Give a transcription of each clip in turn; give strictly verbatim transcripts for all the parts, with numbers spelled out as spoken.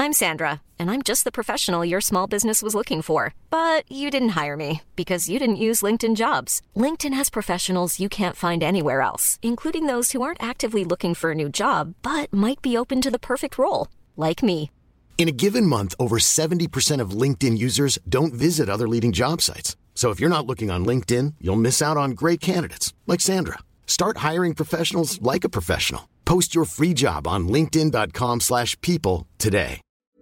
I'm Sandra, and I'm just the professional your small business was looking for. But you didn't hire me because you didn't use LinkedIn Jobs. LinkedIn has professionals you can't find anywhere else, including those who aren't actively looking for a new job, but might be open to the perfect role, like me. In a given month, over seventy percent of LinkedIn users don't visit other leading job sites. So if you're not looking on LinkedIn, you'll miss out on great candidates like Sandra. Start hiring professionals like a professional. Post your free job on linkedin.com slash people today.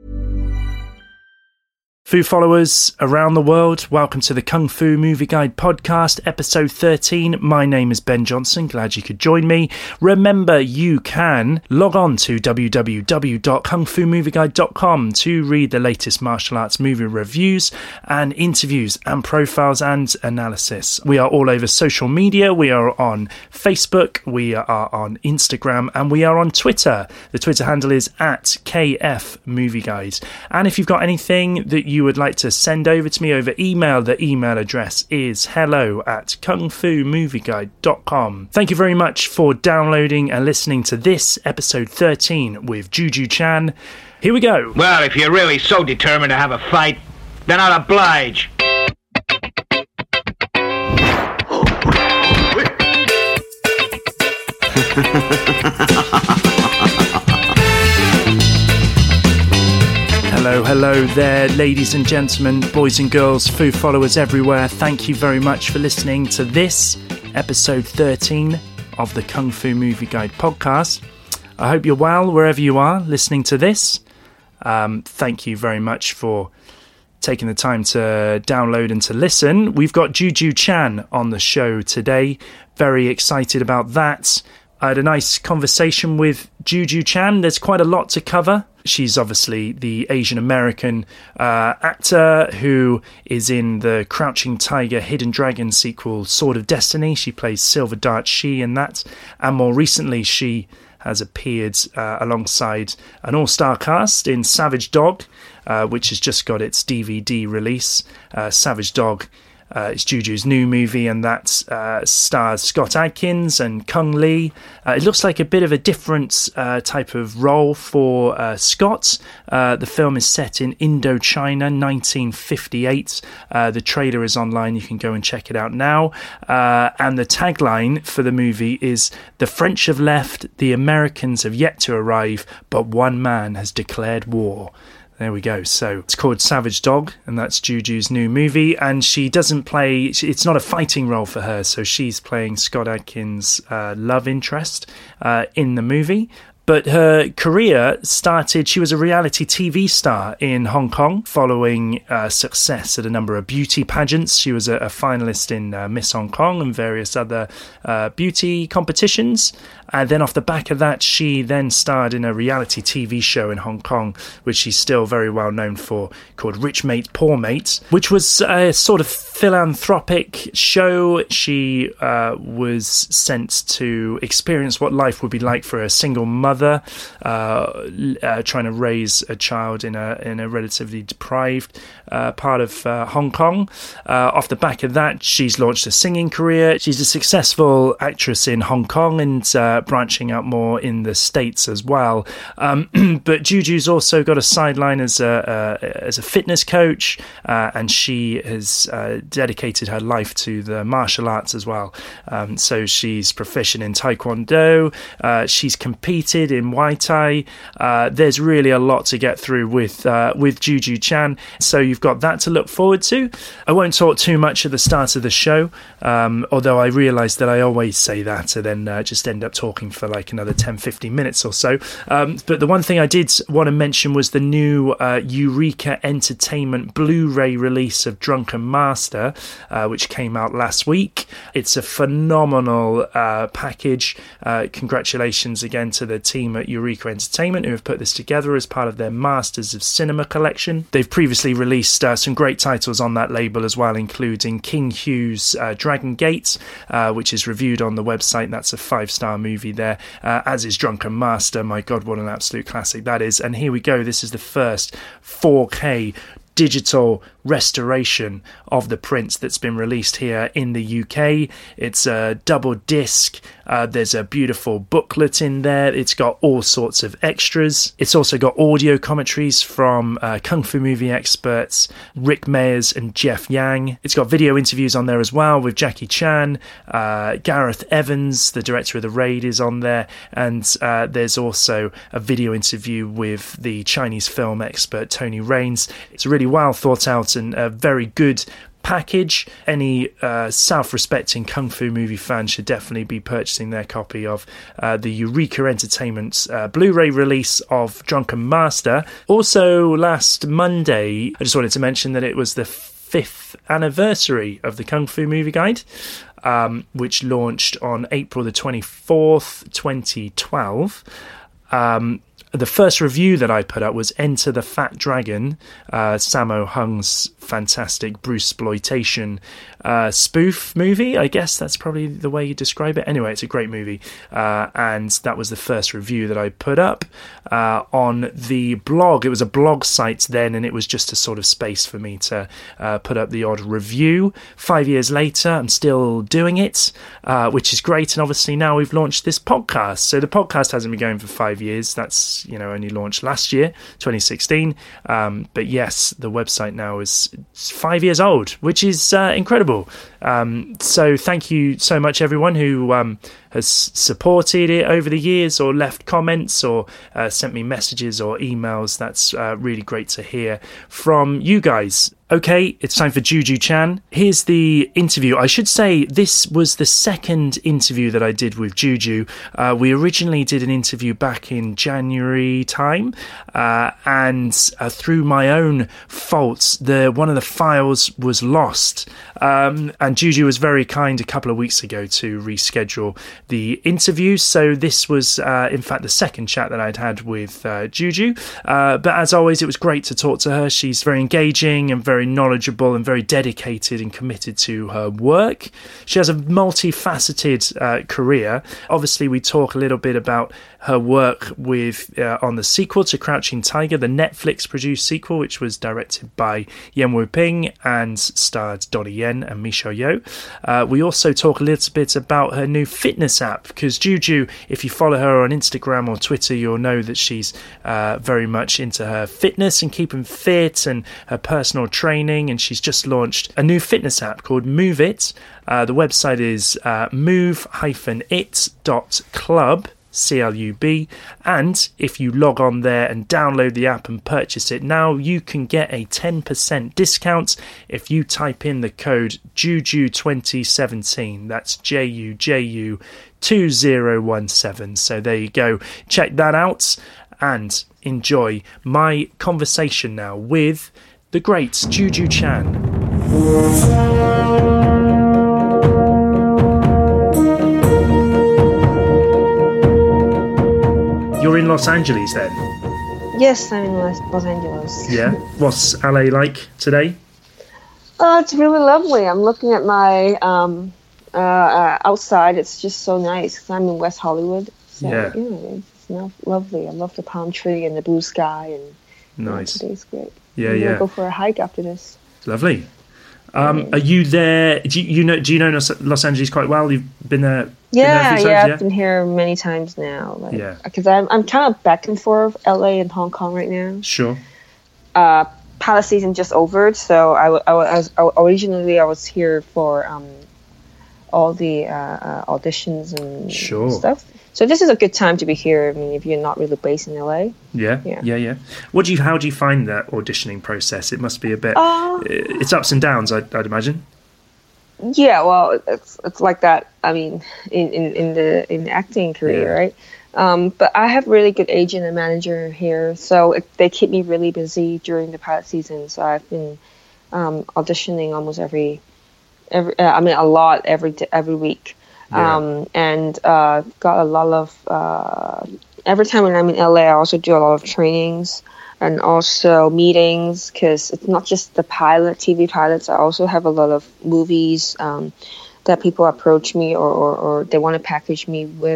Fu followers around the world, welcome to the Kung Fu Movie Guide podcast, episode thirteen. My name is Ben Johnson. Glad you could join me. Remember, you can log on to w w w dot kung fu movie guide dot com to read the latest martial arts movie reviews and interviews and profiles and analysis. We are all over social media. We are on Facebook, we are on Instagram, and we are on Twitter. The Twitter handle is at K F Movie Guide. And if you've got anything that you would like to send over to me over email, the email address is hello at kung fu movie guide dot com. Thank you very much for downloading and listening to this episode thirteen with Juju Chan. Here we go. Well, if you're really so determined to have a fight, then I'll oblige. Hello, hello there, ladies and gentlemen, boys and girls, Fu followers everywhere. Thank you very much for listening to this episode thirteen of the Kung Fu Movie Guide podcast. I hope you're well wherever you are listening to this. Um, thank you very much for taking the time to download and to listen. We've got Juju Chan on the show today. Very excited about that. I had a nice conversation with Juju Chan. There's quite a lot to cover. She's obviously the Asian American uh, actor who is in the Crouching Tiger, Hidden Dragon sequel, Sword of Destiny. She plays Silver Dart Shi in that. And more recently, she has appeared uh, alongside an all-star cast in Savage Dog, uh, which has just got its D V D release. Uh, Savage Dog Uh, it's Juju's new movie, and that uh, stars Scott Adkins and Kung Lee. Uh, it looks like a bit of a different uh, type of role for uh, Scott. Uh, the film is set in Indochina, nineteen fifty-eight. Uh, the trailer is online. You can go and check it out now. Uh, and the tagline for the movie is, "The French have left, the Americans have yet to arrive, but one man has declared war." There we go. So it's called Savage Dog, and that's Juju's new movie. And she doesn't play, it's not a fighting role for her, so she's playing Scott Adkins' uh, love interest uh, in the movie. But her career started, she was a reality T V star in Hong Kong following uh, success at a number of beauty pageants. She was a, a finalist in uh, Miss Hong Kong and various other uh, beauty competitions. And then off the back of that, she then starred in a reality T V show in Hong Kong, which she's still very well known for, called Rich Mate, Poor Mate, which was a sort of philanthropic show. She uh, was sent to experience what life would be like for a single mother uh, uh, trying to raise a child in a in a relatively deprived uh, part of uh, Hong Kong. Uh, off the back of that, she's launched a singing career. She's a successful actress in Hong Kong and uh, branching out more in the States as well. Um, but Juju's also got a sideline as a, a as a fitness coach, uh, and she has uh, dedicated her life to the martial arts as well. Um, so she's proficient in Taekwondo. Uh, she's competed in Muay Thai. Uh, there's really a lot to get through with uh, with Juju Chan. So you've got that to look forward to. I won't talk too much at the start of the show, um, although I realise that I always say that and then uh, just end up talking for like another ten, fifteen minutes or so. Um, but the one thing I did want to mention was the new uh, Eureka Entertainment Blu-ray release of Drunken Master, uh, which came out last week. It's a phenomenal uh, package. Uh, congratulations again to the team at Eureka Entertainment who have put this together as part of their Masters of Cinema collection. They've previously released uh, some great titles on that label as well, including King Hugh's uh, Dragon Gate, uh, which is reviewed on the website. That's a five-star movie there, uh, as is Drunken Master. My God, what an absolute classic that is. And here we go. This is the first four K digital restoration of the print that's been released here in the U K. It's a double disc. Uh, there's a beautiful booklet in there. It's got all sorts of extras. It's also got audio commentaries from uh, Kung Fu movie experts Rick Mayers and Jeff Yang. It's got video interviews on there as well with Jackie Chan. Uh, Gareth Evans, the director of The Raid, is on there. And uh, there's also a video interview with the Chinese film expert Tony Raines. It's a really well thought out and a very good package. Any uh, self-respecting Kung Fu movie fan should definitely be purchasing their copy of uh, the Eureka Entertainment's uh, Blu-ray release of Drunken Master. Also, last Monday, I just wanted to mention that it was the fifth anniversary of the Kung Fu Movie Guide, um, which launched on April the twenty-fourth, twenty twelve. Um, The first review that I put up was Enter the Fat Dragon, uh, Sammo Hung's fantastic Bruceploitation uh, spoof movie. I guess that's probably the way you describe it. Anyway, it's a great movie. Uh, and that was the first review that I put up uh, on the blog. It was a blog site then, and it was just a sort of space for me to uh, put up the odd review. Five years later, I'm still doing it, uh, which is great. And obviously now we've launched this podcast. So the podcast hasn't been going for five years. That's, you know, only launched last year, twenty sixteen. Um, but yes, the website now is five years old, which is uh, incredible. Um, so thank you so much, everyone who um, has supported it over the years or left comments or uh, sent me messages or emails. That's uh, really great to hear from you guys. Okay, it's time for Juju Chan. Here's the interview. I should say this was the second interview that I did with Juju. Uh, we originally did an interview back in January time, uh, and uh, through my own faults, the one of the files was lost. Um, and Juju was very kind a couple of weeks ago to reschedule the interview. So this was, uh, in fact, the second chat that I'd had with uh, Juju. Uh, but as always, it was great to talk to her. She's very engaging and very knowledgeable and very dedicated and committed to her work. She has a multifaceted uh, career. Obviously, we talk a little bit about her work with uh, on the sequel to Crouching Tiger, the Netflix-produced sequel, which was directed by Yuen Woo-ping and starred Donnie Yen and Michelle Yeoh. Uh, we also talk a little bit about her new fitness app, because Juju, if you follow her on Instagram or Twitter, you'll know that she's uh, very much into her fitness and keeping fit and her personal training, and she's just launched a new fitness app called Move It. Uh, the website is uh, move dash it dot club. C L U B, and if you log on there and download the app and purchase it now, you can get a ten percent discount if you type in the code Juju twenty seventeen. That's J U J U two zero one seven. So there you go, check that out and enjoy my conversation now with the great Juju Chan. You're in Los Angeles then? Yes, I'm in Los, Los Angeles. Yeah. What's L A like today? Oh, it's really lovely. I'm looking at my um, uh, uh, outside. It's just so nice because I'm in West Hollywood. So, yeah. yeah, it's not lovely. I love the palm tree and the blue sky. And nice. Yeah, today's great. Yeah, I'm yeah. gonna go for a hike after this. Lovely. Um, are you there? Do you, you know? Do you know Los Angeles quite well? You've been there. Yeah, been there yeah, times, I've been here many times now. Like, yeah, because I'm I'm kind of back and forth L A and Hong Kong right now. Sure. Uh, pilot season just over, so I, I, I was I, originally I was here for um all the uh, uh, auditions and sure. stuff. So this is a good time to be here. I mean, if you're not really based in L A. Yeah, yeah, yeah, yeah. What do you? How do you find that auditioning process? It must be a bit. Uh, it's ups and downs, I'd, I'd imagine. Yeah, well, it's it's like that. I mean, in, in, in the in the acting career, yeah. right? Um, but I have really good agent and manager here, so it, they keep me really busy during the pilot season. So I've been um, auditioning almost every every. Uh, I mean, a lot every every week. Yeah. Um, and uh, got a lot of uh, every time when I'm in L A, I also do a lot of trainings and also meetings, because it's not just the pilot T V pilots. I also have a lot of movies um, that people approach me or, or, or they want to package me with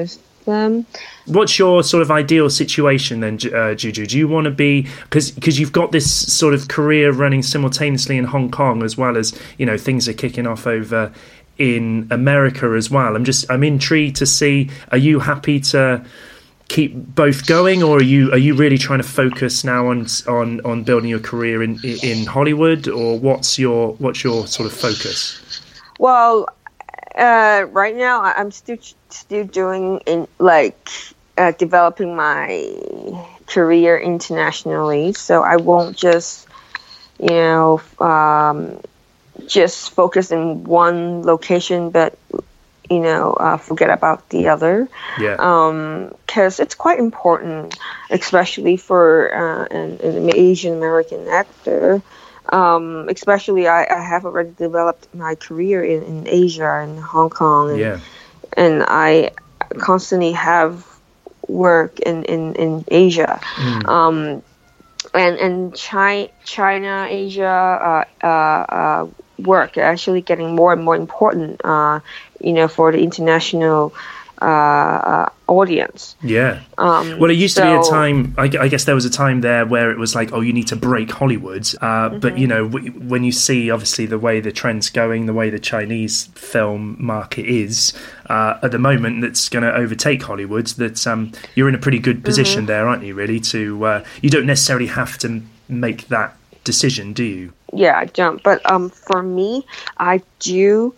them. What's your sort of ideal situation then, uh, Juju? Do you want to be, because because you've got this sort of career running simultaneously in Hong Kong as well as, you know, things are kicking off over in America as well. I'm just, I'm intrigued to see, are you happy to keep both going, or are you are you really trying to focus now on on on building your career in in Hollywood, or what's your what's your sort of focus? Well, uh, right now I'm still still doing in like uh, developing my career internationally, so I won't just you know um, just focus in one location, but you know, uh, forget about the other. Yeah. Um, because it's quite important, especially for uh, an, an Asian American actor. Um, especially, I, I have already developed my career in, in Asia and Hong Kong. And, yeah. And I constantly have work in, in, in Asia. Mm. Um, and and China, China Asia uh, uh, uh, work actually getting more and more important. Uh, you know, for the international uh, uh, audience. Yeah. Um, well, it used so, to be a time, I, I guess there was a time there where it was like, oh, you need to break Hollywood. Uh, mm-hmm. But, you know, w- when you see, obviously, the way the trend's going, the way the Chinese film market is, uh, at the moment, that's going to overtake Hollywood, that um, you're in a pretty good position mm-hmm. there, aren't you, really? To uh, you don't necessarily have to make that decision, do you? Yeah, I don't. But um, for me, I do...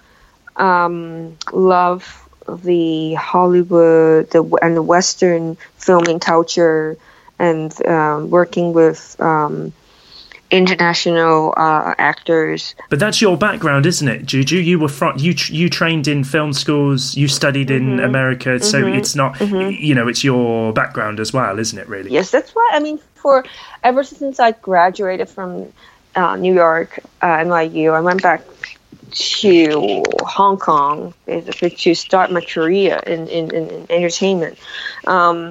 Um, love the Hollywood the, and the Western filming culture, and um, working with um, international uh, actors. But that's your background, isn't it, Juju? You were from, you you trained in film schools, you studied in mm-hmm. America, so mm-hmm. it's not mm-hmm. you know it's your background as well, isn't it? Really? Yes, that's why. I mean, for ever since I graduated from uh, New York uh, N Y U, I went back to Hong Kong basically to start my career in, in, in entertainment. Um,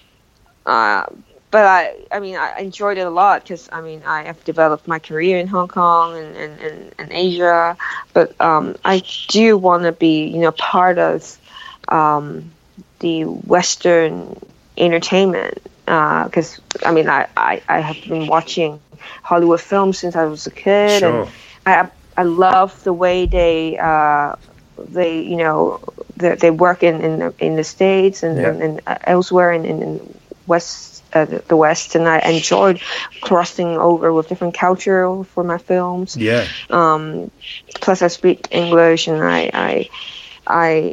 uh, but I, I mean, I enjoyed it a lot because, I mean, I have developed my career in Hong Kong and, and, and, and Asia. But um, I do want to be, you know, part of um, the Western entertainment because, uh, I mean, I, I, I have been watching Hollywood films since I was a kid. Sure. And I I love the way they, uh, they you know, they, they work in, in the in the States and, yeah. and, and elsewhere in in West uh, the West, and I enjoyed crossing over with different culture for my films. Yeah. Um, plus, I speak English, and I, I, I,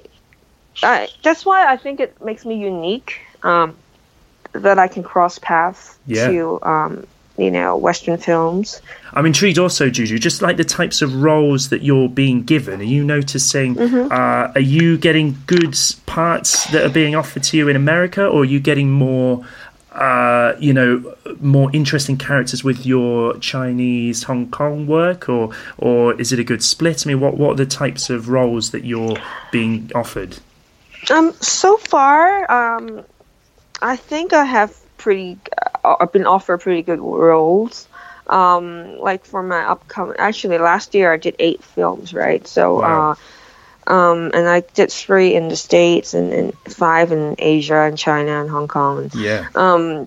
I that's why I think it makes me unique. Um, that I can cross paths yeah. to. Um, you know, Western films. I'm intrigued also, Juju, just like the types of roles that you're being given. Are you noticing, mm-hmm. uh, are you getting good parts that are being offered to you in America, or are you getting more, uh, you know, more interesting characters with your Chinese Hong Kong work, or or is it a good split? I mean, what, what are the types of roles that you're being offered? Um, so far, um, I think I have pretty uh, I've been offered pretty good roles. Um, like for my upcoming, actually last year I did eight films, right? So, wow. uh, um, and I did three in the States and, and five in Asia and China and Hong Kong. Yeah. Um,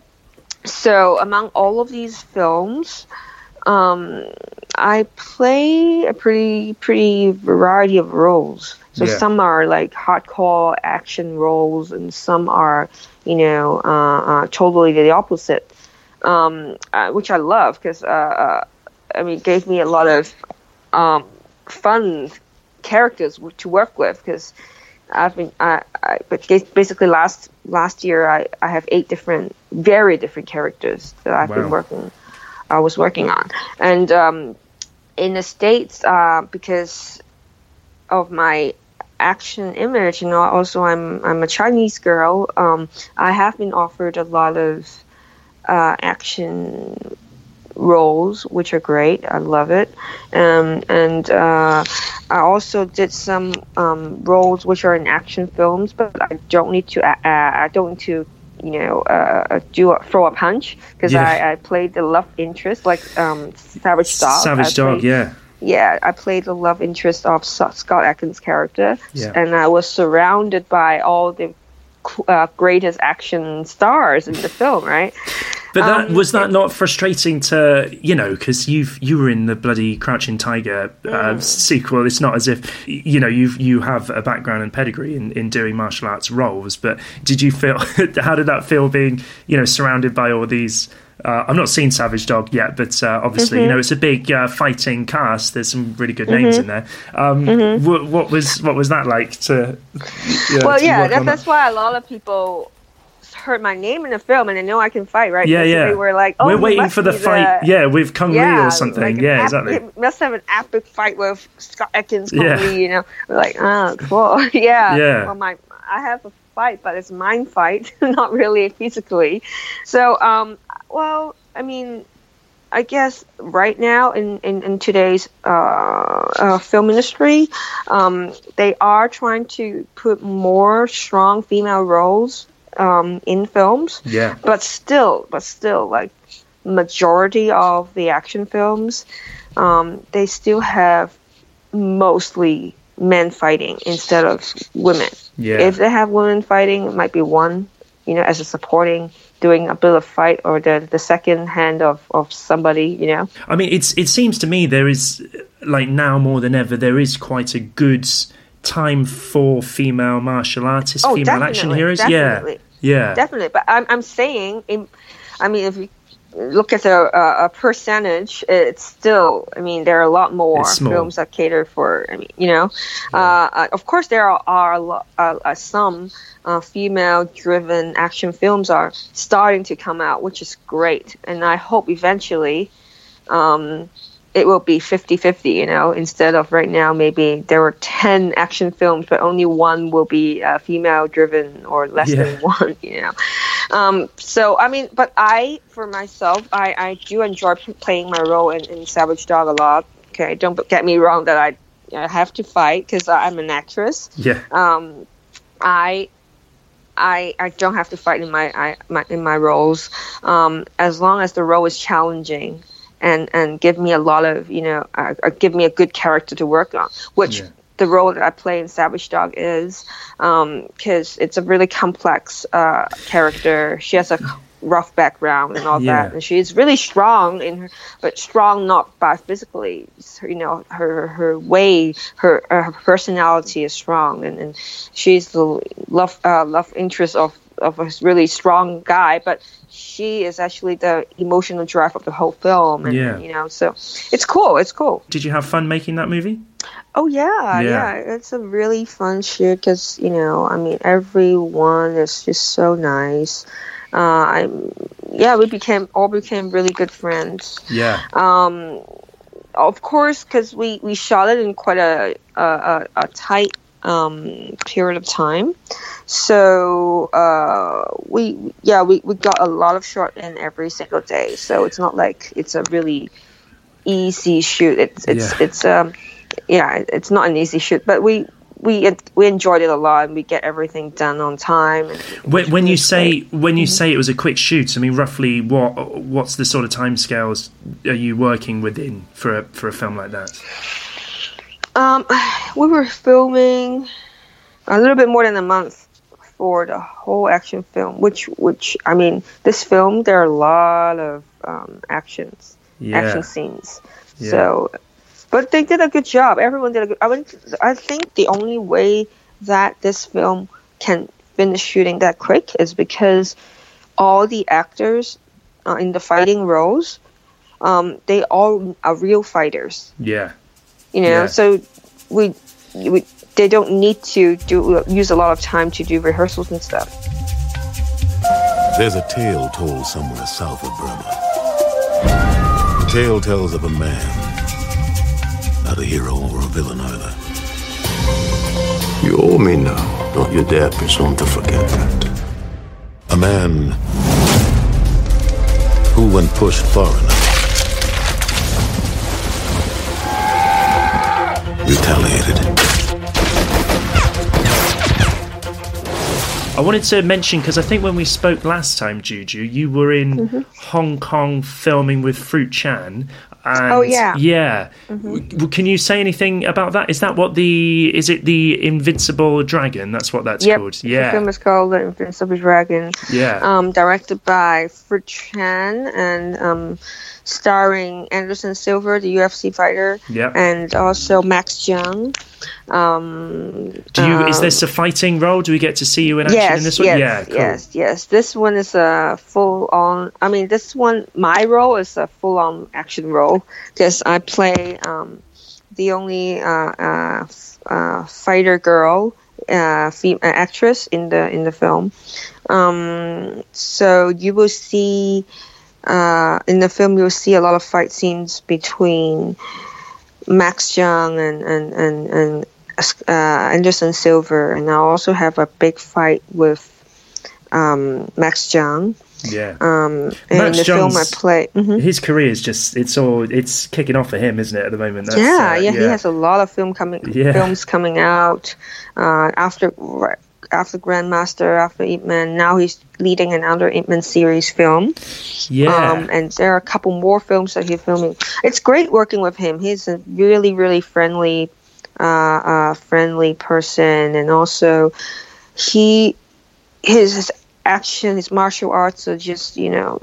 so among all of these films, um, I play a pretty pretty variety of roles. So yeah. some are like hardcore action roles, and some are, you know, uh, uh, totally the opposite, um, uh, which I love because, uh, uh, I mean, it gave me a lot of um, fun characters to work with because I've been, I, I, but basically last last year I, I have eight different, very different characters that I've wow. been working, I was working on. And um, in the States, uh, because of my action image, you know, also I'm I'm a Chinese girl. Um, I have been offered a lot of uh, action roles, which are great. I love it. Um, and uh, I also did some um, roles which are in action films, but I don't need to. Uh, I don't need to, you know, uh, do a, throw a punch because yeah. I, I played the love interest, like um, Savage Dog. Savage Dog, yeah. Yeah, I played the love interest of Scott Adkins' character, yeah. and I was surrounded by all the uh, greatest action stars in the film, right? But that um, was that not frustrating to, you know, because you've you were in the bloody Crouching Tiger uh, mm. sequel. It's not as if, you know, you you have a background and pedigree in, in doing martial arts roles. But did you feel, how did that feel being, you know, surrounded by all these, uh, I've not seen Savage Dog yet, but uh, obviously, mm-hmm. you know, it's a big uh, fighting cast. There's some really good mm-hmm. names in there. Um, mm-hmm. what, what was what was that like to, you know, well, to yeah, that, that's that? why a lot of people heard my name in the film and they know I can fight, right? Yeah, because yeah. They were like, oh, we're waiting for the fight, the... yeah, with Kung yeah, Lee or something. Like yeah, ap- exactly. It must have an epic fight with Scott Adkins, Kung yeah. Lee, you know. We're like, oh, cool. yeah. Yeah. Well, my, I have a fight, but it's mind fight, not really physically. So, um, well, I mean, I guess right now in, in, in today's uh, uh, film industry, um, they are trying to put more strong female roles um, in films. Yeah. But still, but still, like majority of the action films, um, they still have mostly men fighting instead of women. Yeah. If they have women fighting, it might be one, you know, as a supporting, doing a bit of fight, or the the second hand of, of somebody, you know. I mean, it's it seems to me there is, like now more than ever, there is quite a good time for female martial artists, oh, female action heroes. Definitely. Yeah, yeah, definitely. But I'm I'm saying, in, I mean, if you look at the uh, a percentage, it's still, I mean, there are a lot more films that cater for, I mean, you know, yeah. uh, of course there are, are a lot, uh, uh, some uh, female-driven action films are starting to come out, which is great, and I hope eventually um, it will be fifty-fifty, you know, instead of right now maybe there were ten action films, but only one will be uh, female-driven or less yeah. than one, you know. Um, so, I mean, but I, for myself, I, I do enjoy playing my role in, in Savage Dog a lot. Okay, don't get me wrong that I, I have to fight because I'm an actress. Yeah. Um, I, I, I don't have to fight in my, I, my in my roles, um, as long as the role is challenging and, and give me a lot of, you know, uh, give me a good character to work on, which. Yeah. The role that I play in Savage Dog is, because um, it's a really complex uh, character. She has a rough background and all yeah. that, and she's really strong in her, but strong not by physically. You know, her her way, her uh, her personality is strong, and, and she's the love uh, love interest of of a really strong guy, but she is actually the emotional drive of the whole film. And, yeah. you know, so it's cool. It's cool. Did you have fun making that movie? Oh, yeah, yeah, yeah. It's a really fun shoot because, you know, I mean, everyone is just so nice. Uh, I, yeah, we became, all became really good friends. Yeah. Um, of course, because we, we shot it in quite a, a, a tight um, period of time. So, uh, we, yeah, we, we got a lot of shot in every single day. So it's not like it's a really easy shoot. It's, it's, yeah. it's, um, yeah, it's not an easy shoot, but we we we enjoyed it a lot, and we get everything done on time. And when, when you say great. when you mm-hmm. say it was a quick shoot, I mean, roughly what what's the sort of timescales are you working within for a for a film like that? Um, we were filming a little bit more than a month for the whole action film, which which I mean, this film there are a lot of um, actions, yeah. action scenes, yeah. so. But they did a good job. Everyone did a good. I mean, I think the only way that this film can finish shooting that quick is because all the actors uh, in the fighting roles, um, they all are real fighters. Yeah. You know, yeah. so we, we they don't need to do use a lot of time to do rehearsals and stuff. There's a tale told somewhere south of Burma. The tale tells of a man. Not a hero or a villain either. You owe me now. Don't you dare presume to forget that. A man who, when pushed far enough, retaliated. I wanted to mention, because I think when we spoke last time, Juju, you were in mm-hmm. Hong Kong filming with Fruit Chan. And, oh yeah, yeah. Mm-hmm. Can you say anything about that? Is that what the is it the Invincible Dragon? That's what that's yep. called. Yeah, the film is called The Invincible Dragon. Yeah, um, directed by Fruit Chan and um, starring Anderson Silva, the U F C fighter. Yeah, and also Max Zhang. Um, Do you? um, is this a fighting role? Do we get to see you in action yes, in this one? Yes, yeah, cool. yes, yes. This one is a full on. I mean, this one, my role is a full on action role because I play um, the only uh, uh, uh, fighter girl, uh, female actress in the in the film. Um, so you will see uh, in the film, you'll see a lot of fight scenes between Max Zhang and and and, and uh, Anderson Silva, and I also have a big fight with um, Max Zhang. Yeah. Um, and Max in the Zhang's, film I play. Mm-hmm. His career is just it's all it's kicking off for him, isn't it? At the moment. That's, yeah, uh, yeah, yeah. He has a lot of film coming yeah. films coming out uh, after. After Grandmaster, after Ip Man, now he's leading another Ip Man series film. Yeah. Um, and there are a couple more films that he's filming. It's great working with him. He's a really, really friendly, uh, uh, friendly person, and also he, his, his action, his martial arts are just, you know,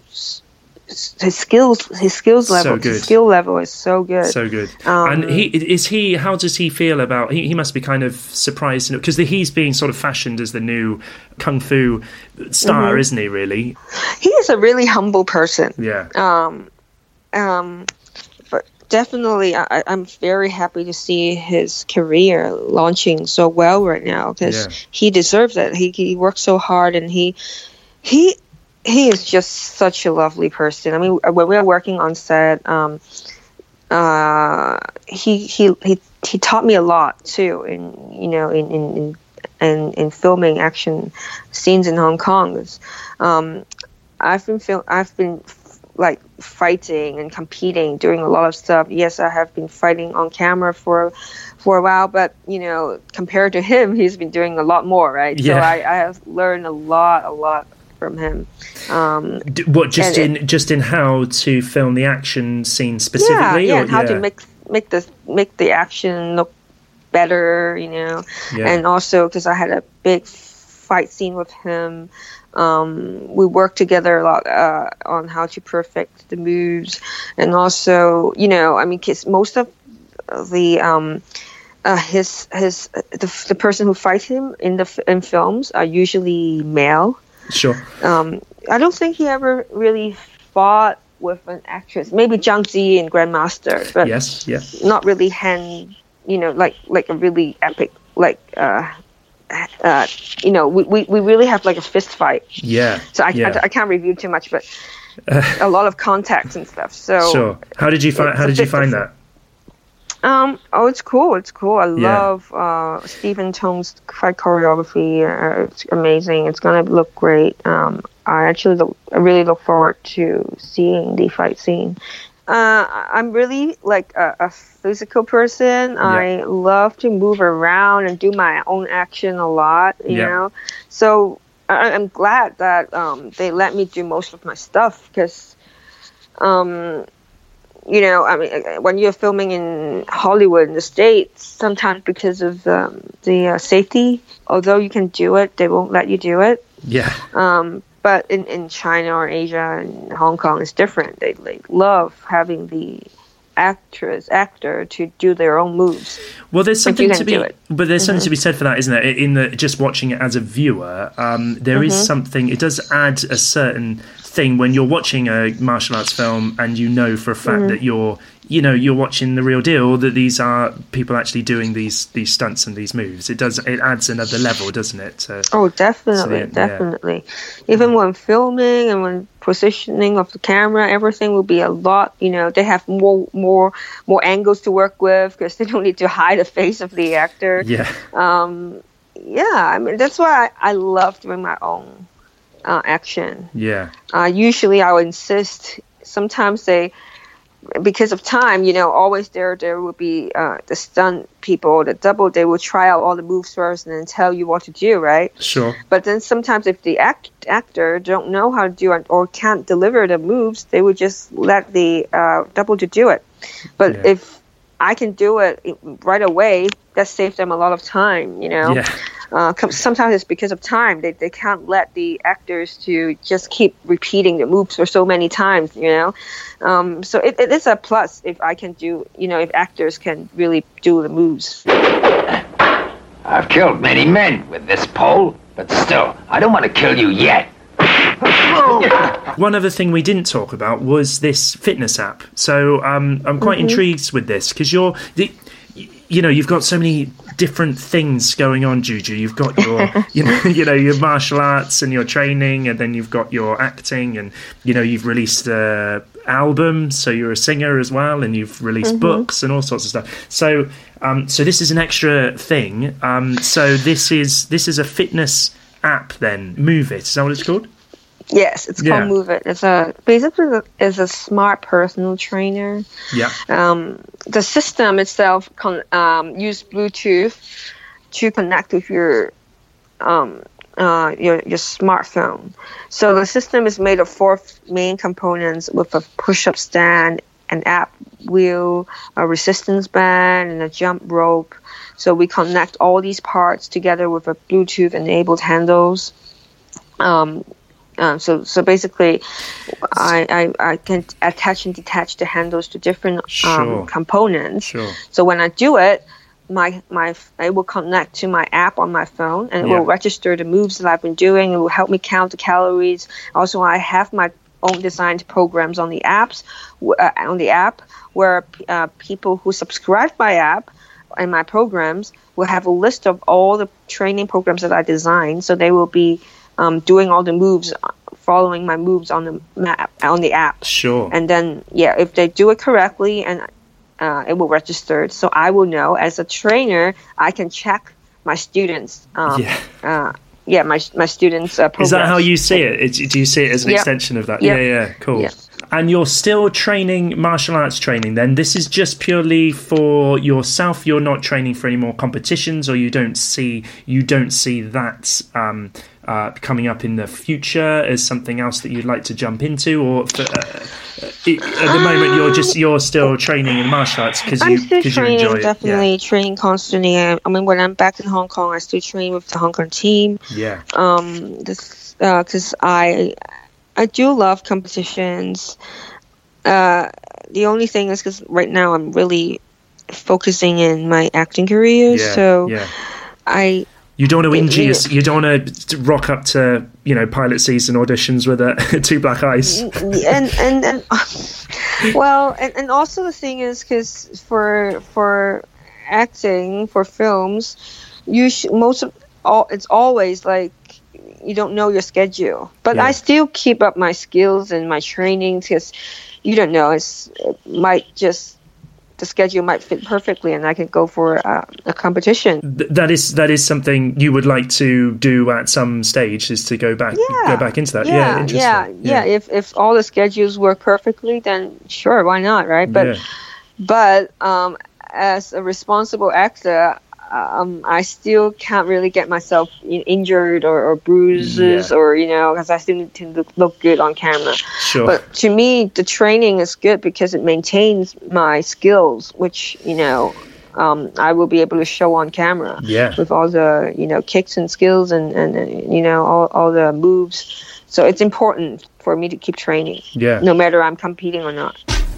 his skills, his skills level, so his skill level is so good. So good. Um, and he is he. How does he feel about? He, he must be kind of surprised because he's being sort of fashioned as the new kung fu star, mm-hmm. isn't he? Really, he is a really humble person. Yeah. Um, um, but definitely, I, I'm very happy to see his career launching so well right now because yeah. he deserves it. He he works so hard, and he he. He is just such a lovely person. I mean, when we were working on set, um, uh, he he he he taught me a lot too. In you know, in in in, in filming action scenes in Hong Kong. Um, I've been fil- I've been like fighting and competing, doing a lot of stuff. Yes, I have been fighting on camera for for a while, but you know, compared to him, he's been doing a lot more, right? Yeah. So I, I have learned a lot, a lot. From him, um, what just in it, just in how to film the action scene specifically, yeah, yeah, or, and how yeah. to make make the make the action look better, you know, yeah. and also because I had a big fight scene with him, um, we worked together a lot uh, on how to perfect the moves, and also, you know, I mean, because most of the um, uh, his his the, the person who fights him in the in films are usually male. Sure. Um, I don't think he ever really fought with an actress. Maybe Zhang Zi in Grandmaster, but yes, yeah. not really hand. You know, like like a really epic, like uh, uh, you know, we, we, we really have like a fist fight. Yeah. So I yeah. I, I can't review too much, but a lot of contacts and stuff. So sure. How did you find? How did you find different. that? Um. Oh, it's cool. It's cool. I Yeah. love uh, Stephen Tong's fight choreography. Uh, it's amazing. It's gonna look great. Um. I actually look, I really look forward to seeing the fight scene. Uh, I'm really like a, a physical person. Yeah. I love to move around and do my own action a lot. You Yeah. know. So I, I'm glad that um they let me do most of my stuff because um. You know, I mean, when you're filming in Hollywood in the States, sometimes because of um, the uh, safety, although you can do it, they won't let you do it. Yeah. Um, but in, in China or Asia and Hong Kong, it's different. They like love having the actress, actor to do their own moves. Well, there's something but to be, but there's something mm-hmm. to be said for that, isn't there? In the just watching it as a viewer, um, there mm-hmm. is something. It does add a certain thing when you're watching a martial arts film and you know for a fact mm-hmm. that you're you know you're watching the real deal, that these are people actually doing these these stunts and these moves. It does it adds another level, doesn't it? To, oh definitely to the, definitely yeah. Even when filming and when positioning of the camera, everything will be a lot, you know, they have more more more angles to work with because they don't need to hide the face of the actor. Yeah. Um yeah, I mean that's why I, I love doing my own Uh, action. Yeah. Uh, usually I would insist. Sometimes they because of time, you know, always there there will be uh, the stunt people, the double. They will try out all the moves first and then tell you what to do, right? Sure. But then sometimes if the act, actor don't know how to do it or can't deliver the moves, they would just let the uh, double to do it. But Yeah. if I can do it right away, that saves them a lot of time, you know. Yeah. Uh, com- sometimes it's because of time. They they can't let the actors to just keep repeating the moves for so many times, you know. Um, so it, it is a plus if I can do, you know, if actors can really do the moves. I've killed many men with this pole, but still, I don't want to kill you yet. One other thing we didn't talk about was this fitness app. So um, I'm quite Mm-hmm. intrigued with this because you're, the, you know, you've got so many different things going on, Juju. You've got your, you know, you know, your martial arts and your training, and then you've got your acting, and you know, you've released a album, so you're a singer as well, and you've released Mm-hmm. books and all sorts of stuff. So, um, so this is an extra thing. Um, so this is this is a fitness app. Then Move It. Is that what it's called? Yes, it's Yeah. called Move It. It's a basically it's a smart personal trainer. Yeah. Um, the system itself con- um, use Bluetooth to connect with your um, uh, your your smartphone. So the system is made of four main components with a push-up stand, an app wheel, a resistance band, and a jump rope. So we connect all these parts together with a Bluetooth-enabled handles. Um, Um, so, so basically, I, I, I can attach and detach the handles to different Sure. um, components. Sure. So when I do it, my my it will connect to my app on my phone, and it Yeah. will register the moves that I've been doing. It will help me count the calories. Also, I have my own designed programs on the apps w- uh, on the app where uh, people who subscribe my app and my programs will have a list of all the training programs that I designed. So they will be Um, doing all the moves, following my moves on the map on the app. Sure. And then, yeah, if they do it correctly, and uh, it will register. So I will know as a trainer, I can check my students. Um, Yeah. Uh, yeah, my my students. Uh, progress. Is that how you see it? It's, do you see it as an Yep. extension of that? Yep. Yeah, yeah, cool. Yep. And you're still training martial arts training then? This is just purely for yourself? You're not training for any more competitions, or you don't see you don't see that um, uh, coming up in the future as something else that you'd like to jump into? Or for, uh, it, at the moment you're just you're still training in martial arts because I'm you, still 'cause you training, enjoy it? definitely training constantly. I, I mean, when I'm back in Hong Kong, I still train with the Hong Kong team. Yeah. Um, this because uh, I I do love competitions. Uh, the only thing is because right now I'm really focusing in my acting career, Yeah, so yeah. I You don't want to injure Yeah. yourself. You don't want to rock up to, you know, pilot season auditions with a two black eyes. and and, and well, and, and also the thing is because for for acting for films, you sh- most of all it's always like you don't know your schedule, but Yeah. I still keep up my skills and my training because you don't know, it's it might just the schedule might fit perfectly and I can go for uh, a competition. Th- that is that is something you would like to do at some stage, is to go back Yeah. go back into that. Yeah, Yeah, interesting. yeah, yeah. If if all the schedules work perfectly, then sure, why not, right? But Yeah. but um, as a responsible actor, um, I still can't really get myself in- injured or, or bruises Yeah. or you know, because I still need to look, look good on camera. Sure. But to me, the training is good because it maintains my skills, which you know. Um, I will be able to show on camera Yeah. with all the you know kicks and skills and, and, and you know all, all the moves. So it's important for me to keep training, Yeah. no matter I'm competing or not.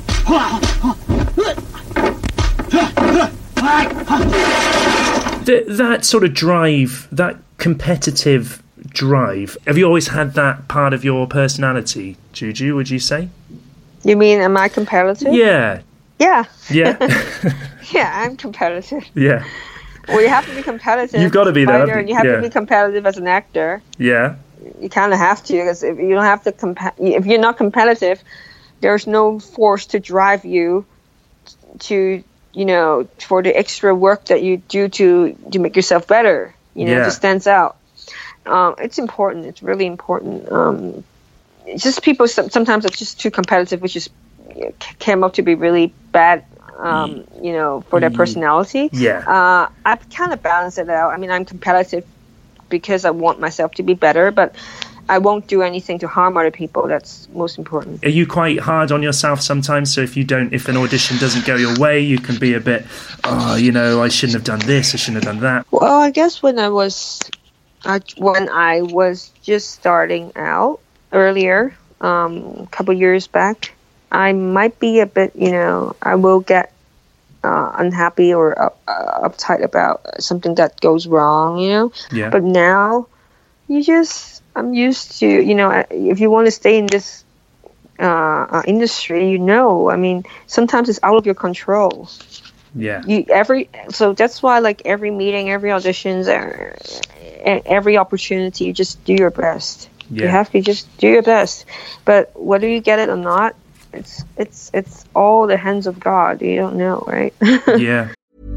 Th- that sort of drive, that competitive drive, have you always had that part of your personality, Juju, would you say? You mean am I competitive? Yeah. Yeah, Yeah. yeah, I'm competitive. Yeah. Well, you have to be competitive. You've gotta as a be that, fighter, and you have yeah. to be competitive as an actor. Yeah. You kind of have to, because if you don't have to comp- if you're not competitive, there's no force to drive you to, you know, for the extra work that you do to to make yourself better. You know, Yeah. to stand out. Um, it's important. It's really important. Um, it's just people some- sometimes are just too competitive, which is came up to be really bad, um, you know, for their personality. Yeah. Uh, I've kind of balanced it out. I mean, I'm competitive because I want myself to be better, but I won't do anything to harm other people. That's most important. Are you quite hard on yourself sometimes? So if you don't, if an audition doesn't go your way, you can be a bit, oh, you know, I shouldn't have done this, I shouldn't have done that. Well, I guess when I was, I, when I was just starting out earlier, um, a couple years back, I might be a bit, you know, I will get uh, unhappy or uh, uptight about something that goes wrong, you know. Yeah. But now, you just, I'm used to, you know, if you want to stay in this uh, industry, you know, I mean, sometimes it's out of your control. Yeah. You every so that's why like every meeting, every auditions, every opportunity, you just do your best. Yeah. You have to just do your best. But whether you get it or not, it's it's it's all the hands of God. You don't know, right? Yeah.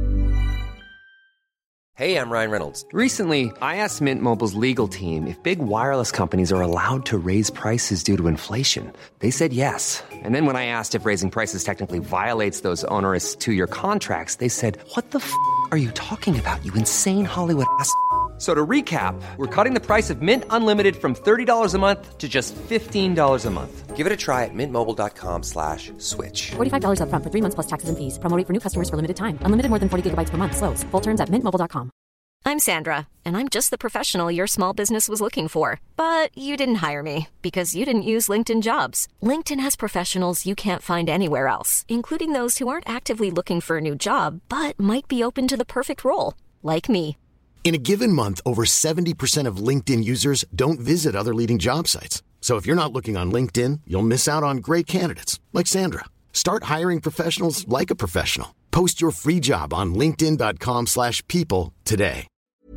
Hey, I'm Ryan Reynolds. Recently, I asked Mint Mobile's legal team if big wireless companies are allowed to raise prices due to inflation. They said yes. And then when I asked if raising prices technically violates those onerous two-year contracts, they said, "What the f*** are you talking about, you insane Hollywood ass f- So to recap, we're cutting the price of Mint Unlimited from thirty dollars a month to just fifteen dollars a month. Give it a try at mintmobile.com slash switch. forty-five dollars up front for three months plus taxes and fees. Promo rate for new customers for limited time. Unlimited more than forty gigabytes per month. Slows full terms at mint mobile dot com. I'm Sandra, and I'm just the professional your small business was looking for. But you didn't hire me because you didn't use LinkedIn Jobs. LinkedIn has professionals you can't find anywhere else, including those who aren't actively looking for a new job, but might be open to the perfect role, like me. In a given month, over seventy percent of LinkedIn users don't visit other leading job sites. So if you're not looking on LinkedIn, you'll miss out on great candidates like Sandra. Start hiring professionals like a professional. Post your free job on linkedin.com slash people today.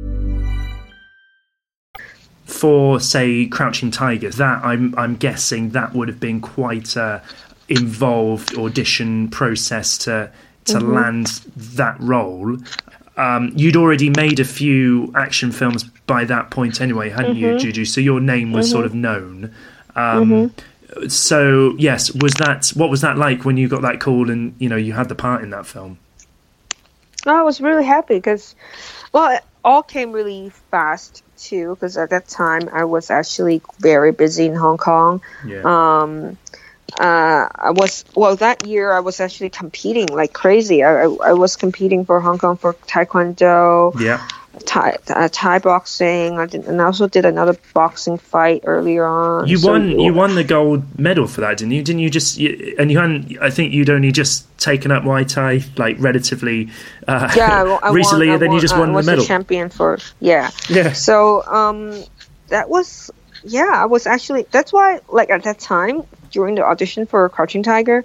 For, say, Crouching Tiger, that I'm I'm guessing that would have been quite a involved audition process to to mm-hmm. land that role. Um, you'd already made a few action films by that point anyway, hadn't mm-hmm. you, Juju? So your name was mm-hmm. sort of known. Um, mm-hmm. So, yes, was that what was that like when you got that call and, you know, you had the part in that film? Oh, I was really happy because, well, it all came really fast, too, because at that time I was actually very busy in Hong Kong. Yeah. Um, uh, I was, well, that year I was actually competing like crazy. I, I, I was competing for Hong Kong for Taekwondo. Yeah. Thai, uh, Thai boxing, I did, and I also did another boxing fight earlier on. You so, won. You won the gold medal for that, didn't you? Didn't you just? You, and you hadn't. I think you'd only just taken up Muay Thai, like relatively uh, yeah, I, I recently, won, and then won, you just won I the was medal. The champion for yeah. Yeah. So um, that was yeah. I was actually that's why like at that time during the audition for Crouching Tiger,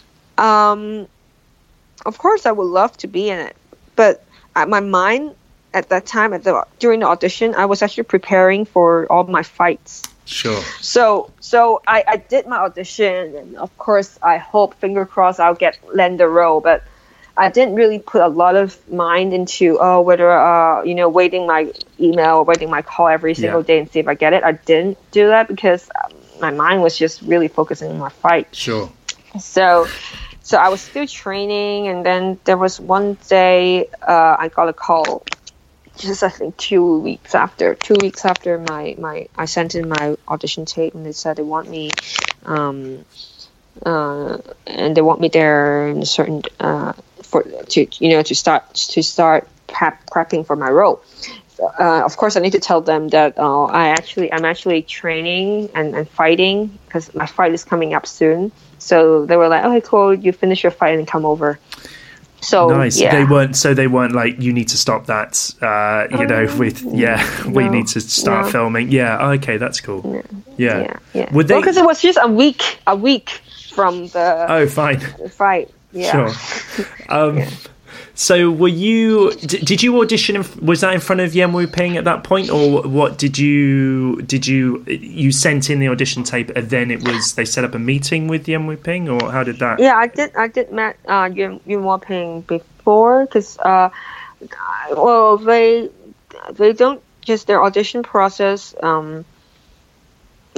um, of course I would love to be in it, but at my mind. At that time, at the during the audition, I was actually preparing for all my fights. Sure. So, so I, I did my audition, and of course, I hope, finger crossed, I'll get land the role. But I didn't really put a lot of mind into oh whether uh you know waiting my email or waiting my call every single yeah. day and see if I get it. I didn't do that because my mind was just really focusing on my fight. Sure. So. So I was still training, and then there was one day uh, I got a call. Just I think two weeks after, two weeks after my, my I sent in my audition tape, and they said they want me, um, uh, and they want me there in a certain uh, for to you know to start to start prep, prepping for my role. Uh, of course, I need to tell them that uh, I actually I'm actually training and, and fighting because my fight is coming up soon. So they were like, "Okay, cool. You finish your fight and come over." So nice. Yeah. They weren't. So they weren't like, "You need to stop that." Uh, you um, know, with yeah, no, we need to start no. filming. Yeah. Okay, that's cool. No. Yeah. Yeah. yeah. Would they? Because well, it was just a week. A week from the. Oh, fine. The fight. Yeah. Sure. Um, yeah. So were you? Did, did you audition? In, was that in front of Yuen Woo-ping at that point, or what? Did you? Did you? You sent in the audition tape, and then it was they set up a meeting with Yuen Woo-ping, or how did that? Yeah, I did. I did met uh, Yuen Woo-ping before because, uh, well, they they don't just their audition process. Um,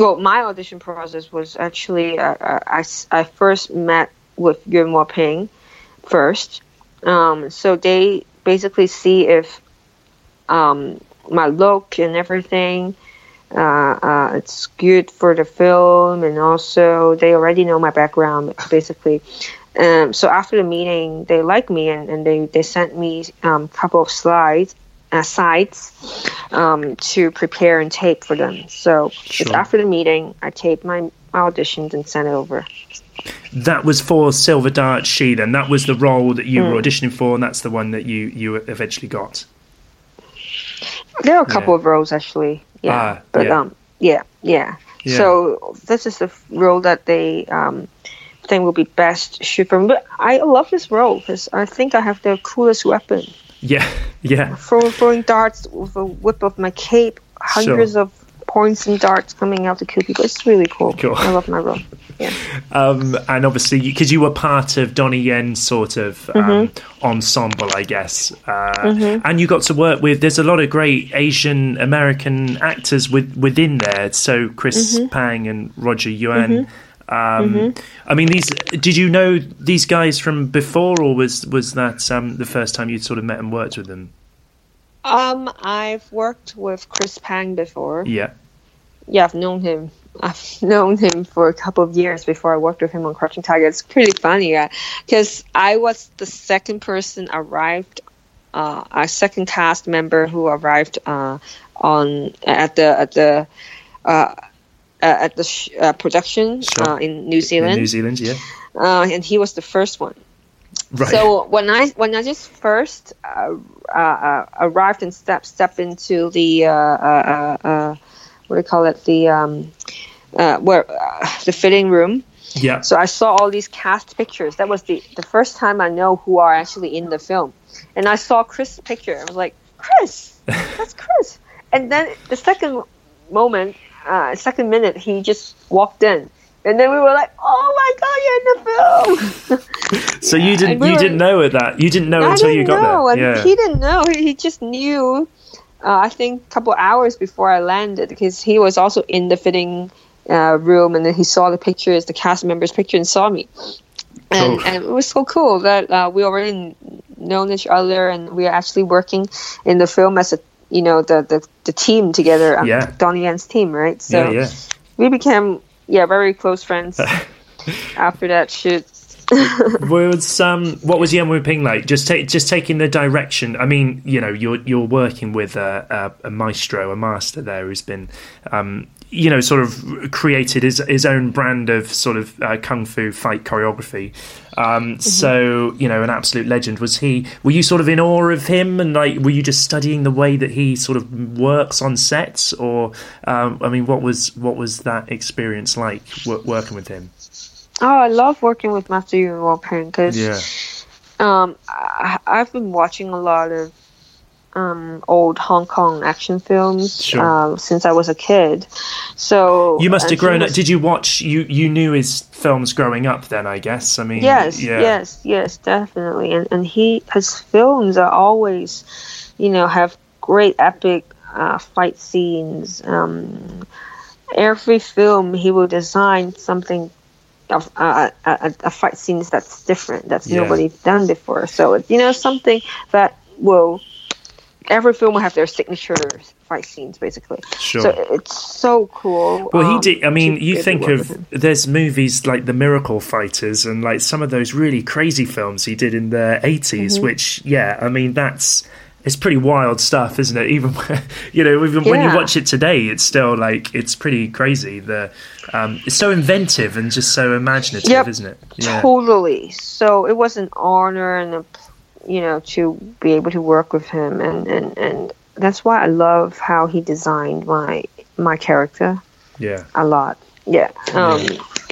well, my audition process was actually uh, uh, I, I first met with Yuen Woo Ping first. Um, so they basically see if um, my look and everything uh, uh, it's good for the film, and also they already know my background basically. Um, so after the meeting, they liked me, and, and they, they sent me a um, couple of slides, uh, sites um, to prepare and tape for them. So Sure. just after the meeting, I taped my, my auditions and sent it over. That was for Silver Dart She, then. That was the role that you Mm. were auditioning for, and that's the one that you, you eventually got. There are a couple Yeah. of roles actually, yeah, Ah, but yeah. um, yeah, yeah, Yeah. So this is the f- role that they um think will be best shoot for me. But I love this role because I think I have the coolest weapon. Yeah, yeah. Throwing, throwing darts with a whip of my cape, hundreds Sure. of points and darts coming out to kill people. It's really cool. Cool. I love my role. Yeah. Um, and obviously, because you were part of Donnie Yen's sort of um, Mm-hmm. ensemble, I guess, uh, and you got to work with. There's a lot of great Asian American actors with, within there. So Chris Mm-hmm. Pang and Roger Yuan. Um, I mean, these. Did you know these guys from before, or was was that um, the first time you'd sort of met and worked with them? Um, I've worked with Chris Pang before. Yeah. Yeah, I've known him. I've known him for a couple of years before I worked with him on Crouching Tiger. It's pretty funny because I was the second person arrived, uh, a second cast member who arrived uh, on at the at the uh, at the sh- uh, production Sure. uh, in New Zealand. In New Zealand, yeah. Uh, and he was the first one. Right. So when I when I just first uh, uh, uh, arrived and stepped step into the uh, uh, uh, uh, what do you call it, the um, uh, where uh, the fitting room. Yeah. So I saw all these cast pictures. That was the the first time I know who are actually in the film. And I saw Chris' picture. I was like, Chris, that's Chris. And then the second moment, uh, second minute, he just walked in. And then we were like, "Oh my God, you're in the film!" So you didn't And we you were- didn't know at that. You didn't know I until didn't you got know, there. and Yeah. he didn't know. He, he just knew. Uh, I think a couple hours before I landed, because he was also in the fitting uh, room, and then he saw the pictures, the cast members' picture, and saw me. And, Cool. and it was so cool that uh, we already kn- known each other, and we are actually working in the film as a, you know, the the, the team together. um, Yeah. Donnie Yen's team, right? So yeah, yeah. we became yeah very close friends after that shoot. was um what was Yuen Woo Ping like? Just take just taking the direction. I mean, you know, you're you're working with a, a, a maestro, a master there who's been um you know sort of created his his own brand of sort of uh, kung fu fight choreography. Um, so you know, an absolute legend. Was he? Were you sort of in awe of him, and like, were you just studying the way that he sort of works on sets, or um, I mean, what was what was that experience like w- working with him? Oh, I love working with Master Yuen Woo Ping because Yeah. um, I, I've been watching a lot of um, old Hong Kong action films Sure. um, since I was a kid. So You must and have he grown up. was- Did you watch? You you knew his films growing up, then? I guess. I mean, Yes, yeah. yes, yes, definitely. And and he his films are always, you know, have great epic uh, fight scenes. Um, every film he will design something of uh, a, a fight scenes that's different, that's Yeah. nobody done before. So you know, something that will every film will have their signature fight scenes, basically. Sure. So it's so cool. Well, he um, did. I mean, to you get to think work of with him. there's movies like The Miracle Fighters and like some of those really crazy films he did in the eighties, Mm-hmm. which, yeah, I mean, that's it's pretty wild stuff, isn't it? Even when- you know, even when you Yeah. watch it today, it's still like it's pretty crazy. The um, it's so inventive and just so imaginative, Yep, isn't it? Yeah. Totally. So it was an honor and a, you know, to be able to work with him, and, and, and that's why I love how he designed my my character Yeah. a lot. Yeah. Um,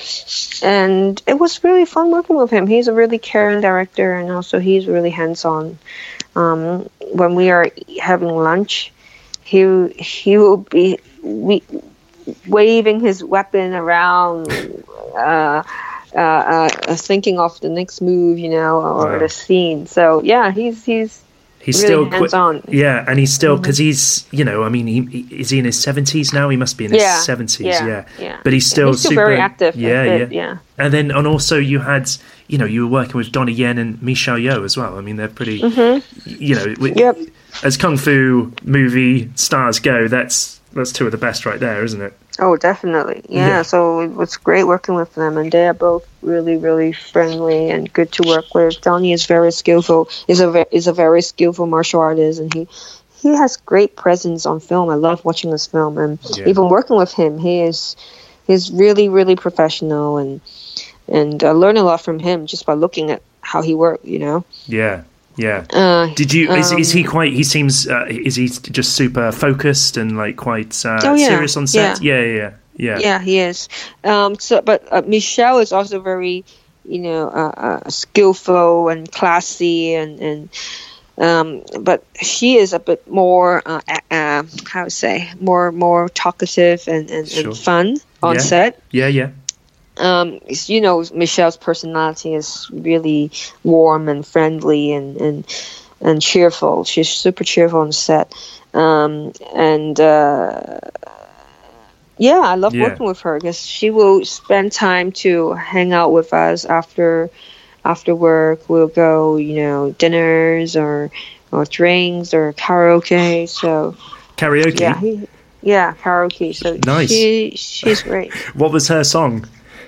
and it was really fun working with him. He's a really caring director, and also he's really hands on. Um, when we are having lunch, he he will be we, waving his weapon around, uh, uh, uh, thinking of the next move, you know, or Wow. the scene. So yeah, he's he's He's really still hands-on. Qu- yeah, and he's still because mm-hmm. he's you know I mean he, he is he in his seventies now? He must be in his yeah. seventies. Yeah. Yeah. yeah, but he's still, yeah, he's still super very active. Yeah, bit, yeah, yeah. And then and also you had you know you were working with Donnie Yen and Michelle Yeoh as well. I mean they're pretty. Mm-hmm. You know, we, yep. as kung fu movie stars go, that's that's two of the best right there, isn't it? Oh, definitely. Yeah, yeah. So it was great working with them, and they are both really, really friendly and good to work with. Donnie is very skillful. is a is a very skillful martial artist, and he he has great presence on film. I love watching this film, and yeah. even working with him, he is he's really, really professional, and and I learn a lot from him just by looking at how he worked. You know. Yeah. Yeah. Uh, Did you? Is, um, is he quite? He seems. Uh, is he just super focused and like quite uh, oh, yeah, serious on set? Yeah. Yeah, yeah, yeah. Yeah, he is. Um, so, but uh, Michelle is also very, you know, uh, uh, skillful and classy, and and. Um, but she is a bit more, uh, uh, how to say, more more talkative and and, Sure. and fun on yeah. set. Yeah, yeah. Um, you know, Michelle's personality is really warm and friendly and, and, and cheerful. She's super cheerful on set. Um, and, uh, yeah, I love Yeah. working with her because she will spend time to hang out with us after, after work. We'll go, you know, dinners or, or drinks or karaoke. So Karaoke? yeah, he, yeah, karaoke. So Nice. she, she's great. What was her song?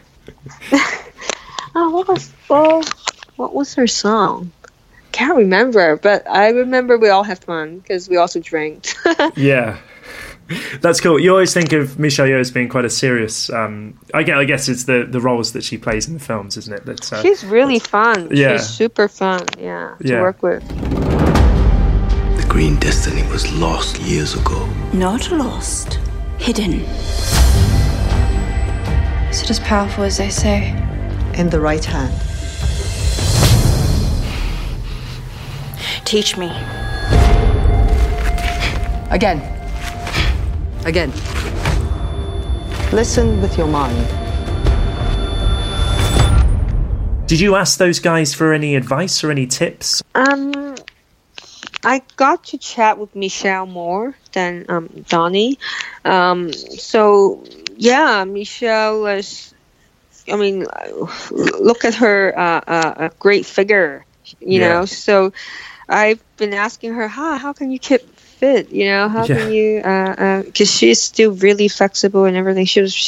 Oh, what was well, what was her song? Can't remember, but I remember we all had fun because we also drank. Yeah, that's cool. You always think of Michelle Yeoh as being quite a serious. Um, I guess, I guess it's the, the roles that she plays in the films, isn't it? That uh, She's really fun. Yeah. She's super fun. Yeah, to Yeah. work with. The Green Destiny was lost years ago. Not lost, hidden. Is it as powerful as they say? In the right hand. Teach me. Again. Again. Listen with your mind. Did you ask those guys for any advice or any tips? Um, I got to chat with Michelle more than um, Donnie. Um, so yeah, Michelle was. I mean, look at her uh, uh, great figure, you Yeah. know. So I've been asking her, how how can you keep fit? You know, how Yeah. can you? Because uh, uh, she's still really flexible and everything. She was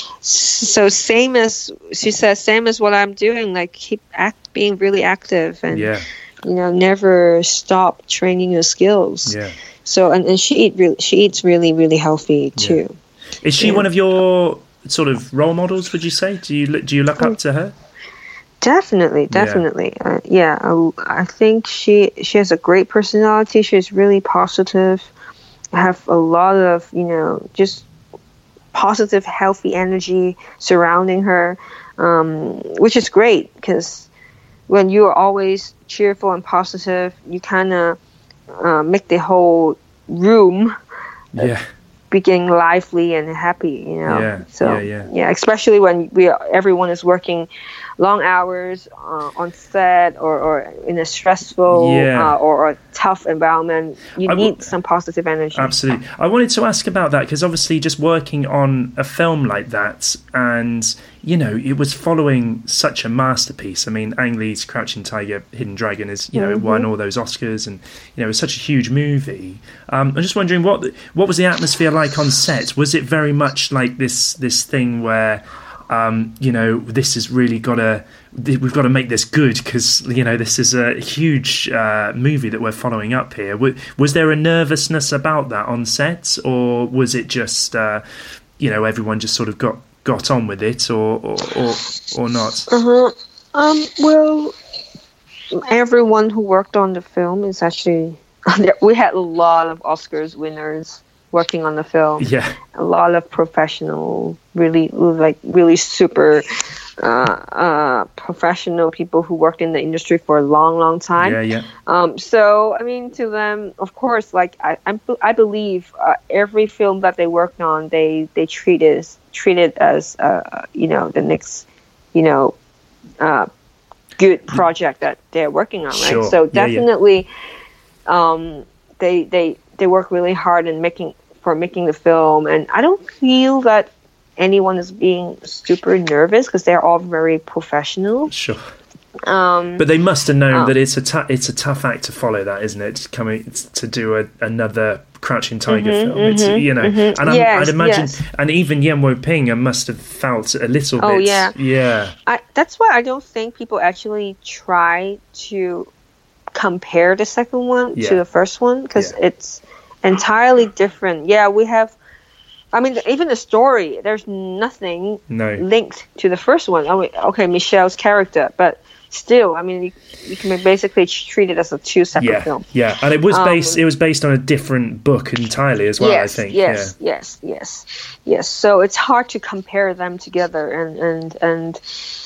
so same as she said, same as what I'm doing. Like keep act, being really active and Yeah. you know, never stop training your skills. Yeah. So and, and she eat really, she eats really really healthy too. Is she Yeah. one of your sort of role models? Would you say? Do you do you look up to her? Definitely, definitely. Yeah, uh, yeah I, I think she she has a great personality. She's really positive. Have a lot of, you know, just positive, healthy energy surrounding her, um, which is great because when you are always cheerful and positive, you kind of uh, make the whole room Yeah. begin lively and happy, you know. Yeah, So yeah, yeah. yeah, especially when we are, everyone is working long hours uh, on set or, or in a stressful Yeah. uh, or a tough environment. You I w- need some positive energy. Absolutely. I wanted to ask about that because obviously just working on a film like that and, you know, it was following such a masterpiece. I mean, Ang Lee's Crouching Tiger, Hidden Dragon is, you know, Mhm. won all those Oscars and, you know, it was such a huge movie. Um, I'm just wondering what what was the atmosphere like on set? Was it very much like this this thing where, um, you know, this has really got to, we've got to make this good because, you know, this is a huge uh, movie that we're following up here. Was, was there a nervousness about that on set, or was it just, uh, you know, everyone just sort of got, got on with it, or or, or, or not? Uh-huh. Um, well, everyone who worked on the film is actually, we had a lot of Oscars winners working on the film. Yeah. A lot of professional, really, like really super uh, uh, professional people who worked in the industry for a long, long time. Yeah, yeah. Um, so, I mean, to them, of course, like I, I, I believe uh, every film that they worked on, they they treat it treat it as uh, you know, the next, you know, uh, good project that they're working on, right? Sure. So Yeah, yeah. definitely. Um, they they they work really hard in making for making the film, and I don't feel that anyone is being super nervous because they're all very professional. Sure. Um, but they must have known um, that it's a t- it's a tough act to follow, that, isn't it? Coming to do a, another Crouching Tiger mm-hmm, film, it's, mm-hmm, you know, mm-hmm. and I'm, yes, I'd imagine, yes. and even Yen Wo Ping must have felt a little oh, bit. yeah, yeah. I, that's why I don't think people actually try to compare the second one yeah. to the first one because yeah. it's entirely different. Yeah, we have. I mean, even the story, there's nothing no. linked to the first one. I mean, okay, Michelle's character, but still, I mean, you, you can basically treat it as a two separate yeah, film. Yeah, and it was um, based. It was based on a different book entirely as well. Yes, I think. Yes, yeah. yes, yes, yes. So it's hard to compare them together, and and and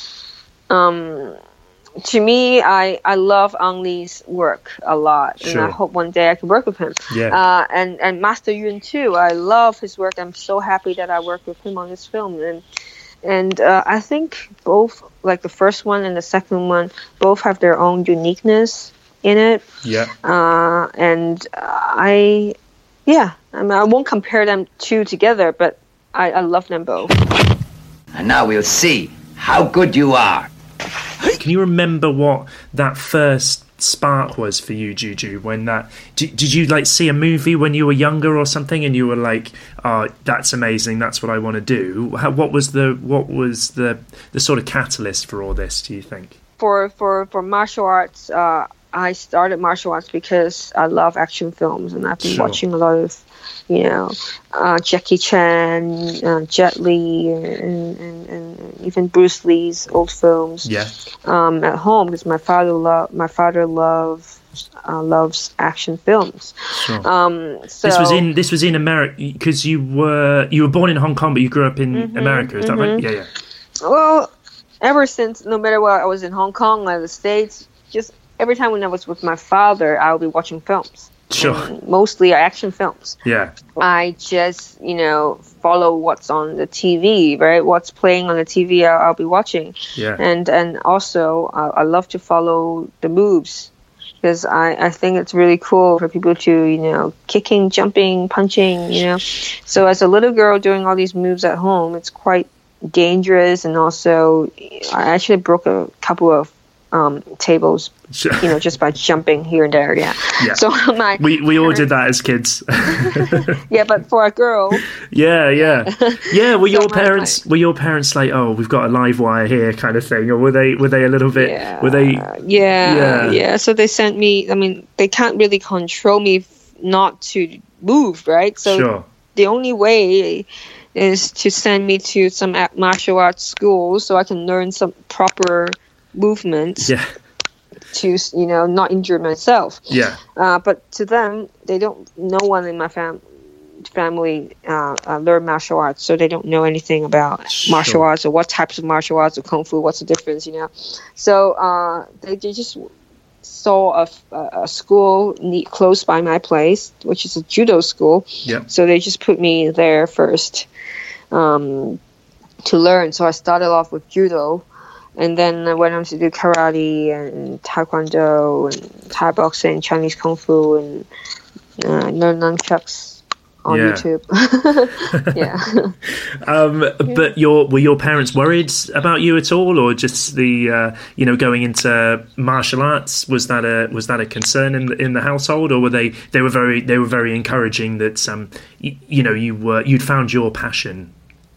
um. To me, I, I love Ang Lee's work a lot, sure. and I hope one day I can work with him. Yeah. Uh, and, and Master Yuen too. I love his work. I'm so happy that I worked with him on this film. And and uh, I think both, like the first one and the second one, both have their own uniqueness in it. Yeah. Uh, and I, yeah, I mean, I won't compare them two together, but I, I love them both. And now we'll see how good you are. Can you remember what that first spark was for you, Juju? When that did, did you like see a movie when you were younger or something, and you were like, "Oh, that's amazing! That's what I want to do." How, what was the what was the the sort of catalyst for all this? Do you think? For for for martial arts, uh, I started martial arts because I love action films, and I've been sure. watching a lot of, you know, uh, Jackie Chan, uh, Jet Li, and, and, and even Bruce Lee's old films. Yeah. Um, at home because my father love my father loves uh, loves action films. Sure. Um, so this was in this was in America because you were you were born in Hong Kong, but you grew up in mm-hmm, America. Is mm-hmm. that right? Yeah, yeah. Well, ever since, no matter where I was in Hong Kong or the States, just every time when I was with my father, I would be watching films. Sure. And mostly action films. Yeah. I just, you know, follow what's on the T V, right? What's playing on the T V, I'll, I'll be watching. Yeah. And and also, I, I love to follow the moves because I, I think it's really cool for people to, you know, kicking, jumping, punching, you know. So as a little girl doing all these moves at home, it's quite dangerous. And also, I actually broke a couple of um, tables, sure. you know, just by jumping here and there. Yeah. yeah. So my we we all did that as kids. yeah, but for a girl. Yeah, yeah, yeah. Were your so my, parents my, were your parents like, oh, we've got a live wire here, kind of thing, or were they were they a little bit? Yeah, were they? Yeah, yeah, yeah. So they sent me. I mean, they can't really control me not to move, right? So sure. the only way is to send me to some martial arts school so I can learn some proper movements yeah. to, you know, not injure myself. Yeah. Uh, but to them, they don't. No one in my fam- family uh, uh, learn martial arts, so they don't know anything about sure. martial arts or what types of martial arts or kung fu. What's the difference, you know? So uh, they, they just saw a, a school near, close by my place, which is a judo school. Yeah. So they just put me there first um, to learn. So I started off with judo. And then I went on to do karate and taekwondo and Thai boxing, Chinese kung fu, and uh, learn nunchucks on yeah. YouTube. yeah. um, but your were your parents worried about you at all, or just the uh, you know going into martial arts? Was that a was that a concern in the, in the household, or were they they were very they were very encouraging that um you, you know you were you'd found your passion?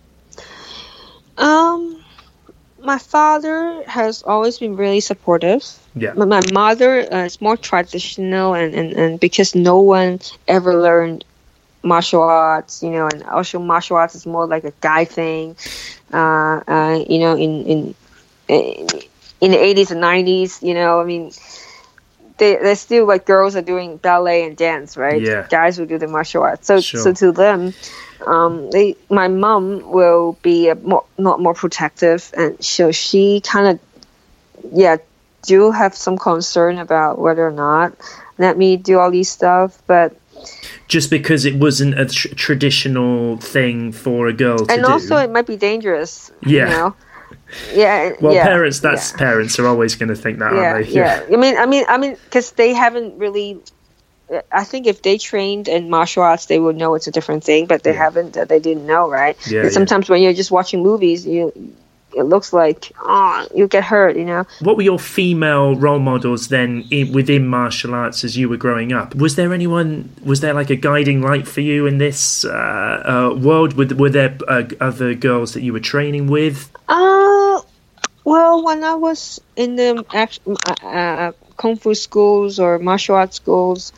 Um. My father has always been really supportive. Yeah. But my mother uh, is more traditional, and, and, and because no one ever learned martial arts, you know, and also martial arts is more like a guy thing. Uh, uh, you know, in in in the eighties and nineties, you know, I mean, they they're still like girls are doing ballet and dance, right? Yeah. Guys will do the martial arts. So sure. so to them. Um, they, my mom will be a more, not more protective, and so she kind of, yeah, do have some concern about whether or not let me do all these stuff, but just because it wasn't a tr- traditional thing for a girl to and do, and also it might be dangerous. Yeah. You know? Yeah. Well, yeah, parents, that's yeah. parents are always going to think that, yeah, aren't they? Yeah. yeah. I mean, I mean, I mean, because they haven't really I think if they trained in martial arts, they would know it's a different thing, but they yeah. haven't. They didn't know, right? Yeah, and sometimes yeah. when you're just watching movies, you it looks like oh, you get hurt, you know. What were your female role models then in, within martial arts as you were growing up? Was there anyone? Was there like a guiding light for you in this uh, uh, world? Were, were there uh, other girls that you were training with? Uh, well, when I was in the uh, uh, kung fu schools or martial arts schools,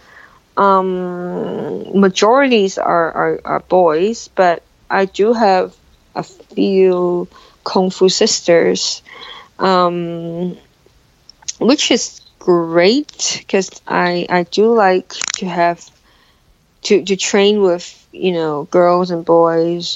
um, majorities are, are, are boys, but I do have a few kung fu sisters, um, which is great because I I do like to have to to train with, you know, girls and boys,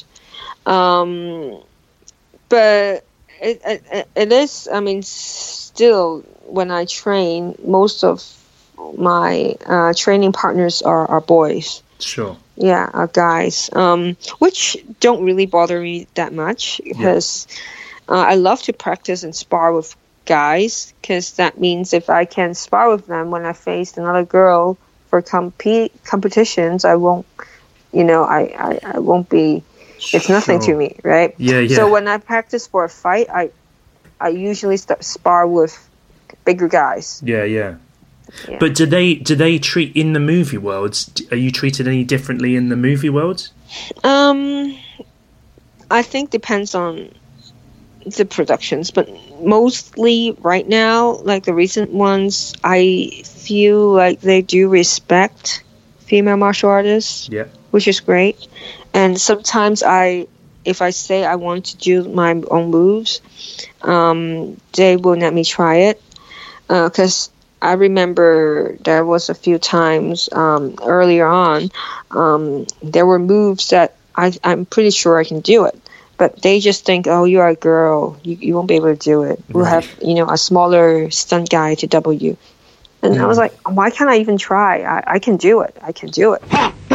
um, but it, it it is, I mean, still when I train, most of my uh, training partners are, are boys. Sure. Yeah, uh, guys, um, which don't really bother me that much because yeah. uh, I love to practice and spar with guys because that means if I can spar with them when I face another girl for compete competitions, I won't, you know, I, I, I won't be, it's nothing sure. to me, right? Yeah, yeah. So when I practice for a fight, I, I usually start spar with bigger guys. Yeah, yeah. Yeah. But do they do they treat in the movie worlds? Are you treated any differently in the movie worlds? Um, I think depends on the productions, but mostly right now, like the recent ones, I feel like they do respect female martial artists. Yeah, which is great. And sometimes I, if I say I want to do my own moves, um, they will let me try it because. Uh, I remember there was a few times um, earlier on, um, there were moves that I, I'm pretty sure I can do it. But they just think, oh, you're a girl. You, you won't be able to do it. We'll right. have, you know, a smaller stunt guy to double you. And mm. I was like, why can't I even try? I, I can do it. I can do it.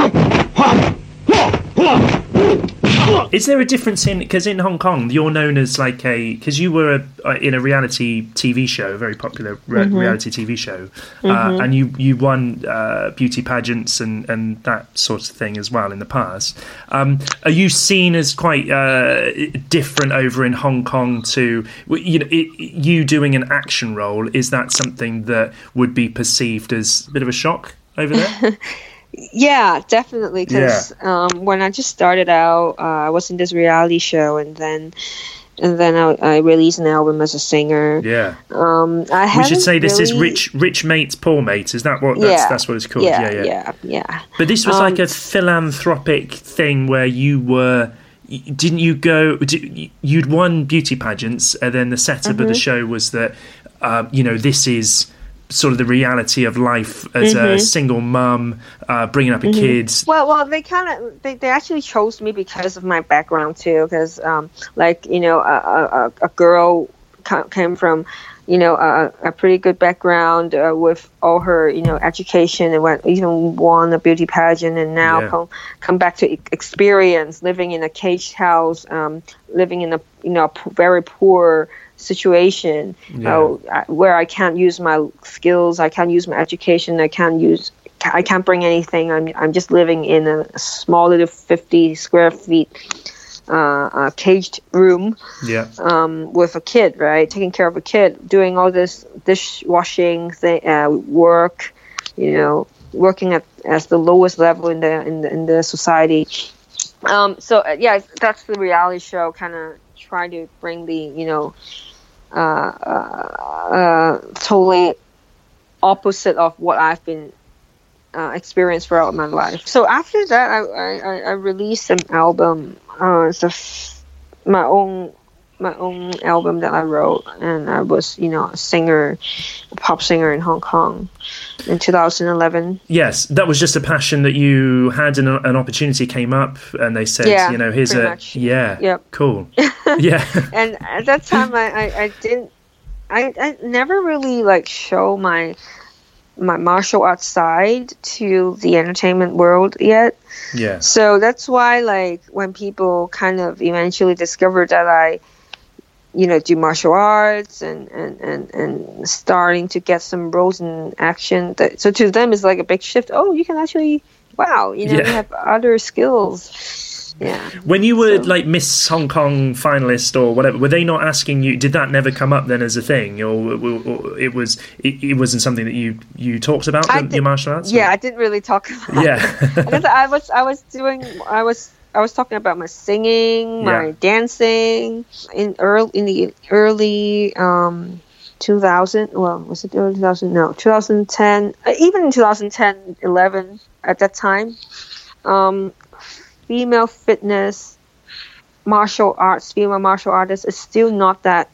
Is there a difference in, because in Hong Kong you're known as like a, because you were a, in a reality T V show, a very popular re- mm-hmm. reality T V show, mm-hmm. uh, and you you won uh, beauty pageants and, and that sort of thing as well in the past. Um, are you seen as quite uh, different over in Hong Kong to, you know, it, you doing an action role? Is that something that would be perceived as a bit of a shock over there? Yeah, definitely. Because yeah. um, when I just started out, uh, I was in this reality show, and then and then I, I released an album as a singer. Yeah. Um, I we should say this really... is Rich Rich Mates Poor Mates. Is that what? That's, yeah. that's what it's called. Yeah, yeah, yeah, yeah. yeah. But this was um, like a philanthropic thing where you were. Didn't you go? You'd won beauty pageants, and then the setup mm-hmm. of the show was that, uh, you know, this is. Sort of the reality of life as mm-hmm. a single mum, uh, bringing up a mm-hmm. kid. Well, well, they kind of they, they actually chose me because of my background too. Because, um, like you know, a, a, a girl came from, you know, a, a pretty good background uh, with all her, you know, education and went even won a beauty pageant, and now yeah. come come back to experience living in a caged house, um, living in a you know a very poor. situation yeah. uh, where I can't use my skills, I can't use my education, I can't use, I can't bring anything. I'm I'm just living in a small little fifty square feet uh, uh, caged room, yeah, um, with a kid, right, taking care of a kid, doing all this dishwashing thing, uh, work, you know, working at as the lowest level in the in the, in the society. Um, so uh, yeah, that's the reality show. Kind of try to bring the you know. Uh, uh, uh, totally opposite of what I've been uh, experienced throughout my life. So after that, I I, I released an album. Uh, it's a f- my own my own album that I wrote, and I was you know a singer, a pop singer in Hong Kong in two thousand eleven. Yes, that was just a passion that you had, and an opportunity came up, and they said, yeah, you know, here's a much. yeah, yep. cool, yeah. And at that time, I, I, I didn't, I, I never really like show my my martial arts side to the entertainment world yet. Yeah. So that's why, like, when people kind of eventually discovered that I you know, do martial arts and, and, and, and starting to get some roles in action. That, so to them, it's like a big shift. Oh, you can actually, wow, you know, Yeah. you have other skills. Yeah. When you were So- like Miss Hong Kong finalist or whatever, were they not asking you? Did that never come up then as a thing, or, or it was it, it wasn't something that you you talked about I the, did- your martial arts? Yeah, or? I didn't really talk about Yeah. it. Because I was I was doing I was I was talking about my singing, my Yeah. dancing in early in the early um two thousand. Well, was it early two thousand? No, twenty ten. Uh, even in twenty ten, eleven at that time, um, female fitness, martial arts, female martial artists is still not that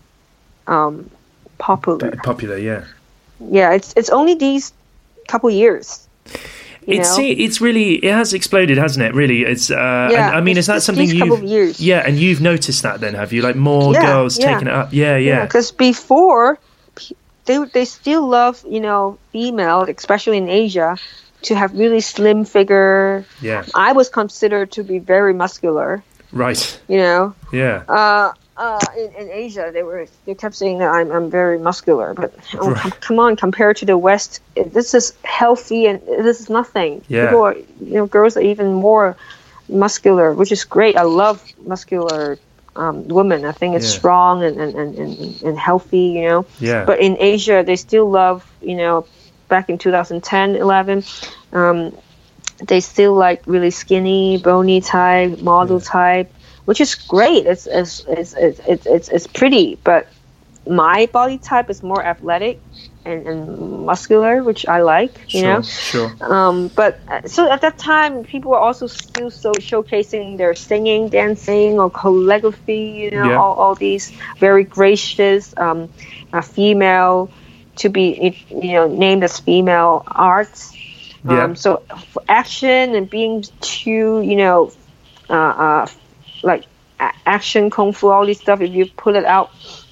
um popular. Popular, yeah. Yeah, it's it's only these couple years. You It's know? it's really it has exploded, hasn't it? Really, it's. Uh, Yeah, and, I mean, it's is that just something these you've? couple of years. Yeah, and you've noticed that then, have you? Like more Yeah, girls yeah. taking it up. Yeah, yeah. Because before, p- they they still love, you know, female, especially in Asia, to have really slim figure. Yeah. I was considered to be very muscular. Right. You know. Yeah. Uh, uh, in, in Asia, they were they kept saying that I'm I'm very muscular, but oh, Right. come, come on, compared to the West, it- this is healthy and this is nothing. Yeah. People are, you know, girls are even more muscular, which is great. I love muscular um, women. I think it's Yeah. strong and, and, and, and, and healthy, you know. Yeah. But in Asia, they still love, you know, back in twenty ten, eleven, um, they still like really skinny, bony type, model type, which is great. It's it's it's it's it's, it's, it's pretty, but my body type is more athletic and, and muscular, which I like, you Sure, know. sure. Um, but uh, so at that time, people were also still so showcasing their singing, dancing, or calligraphy. You know, Yeah. all, all these very gracious um, uh, female to be, you know, named as female arts. Yeah. Um, so for action and being too, you know, uh, uh, like a- action kung fu, all this stuff. If you put it out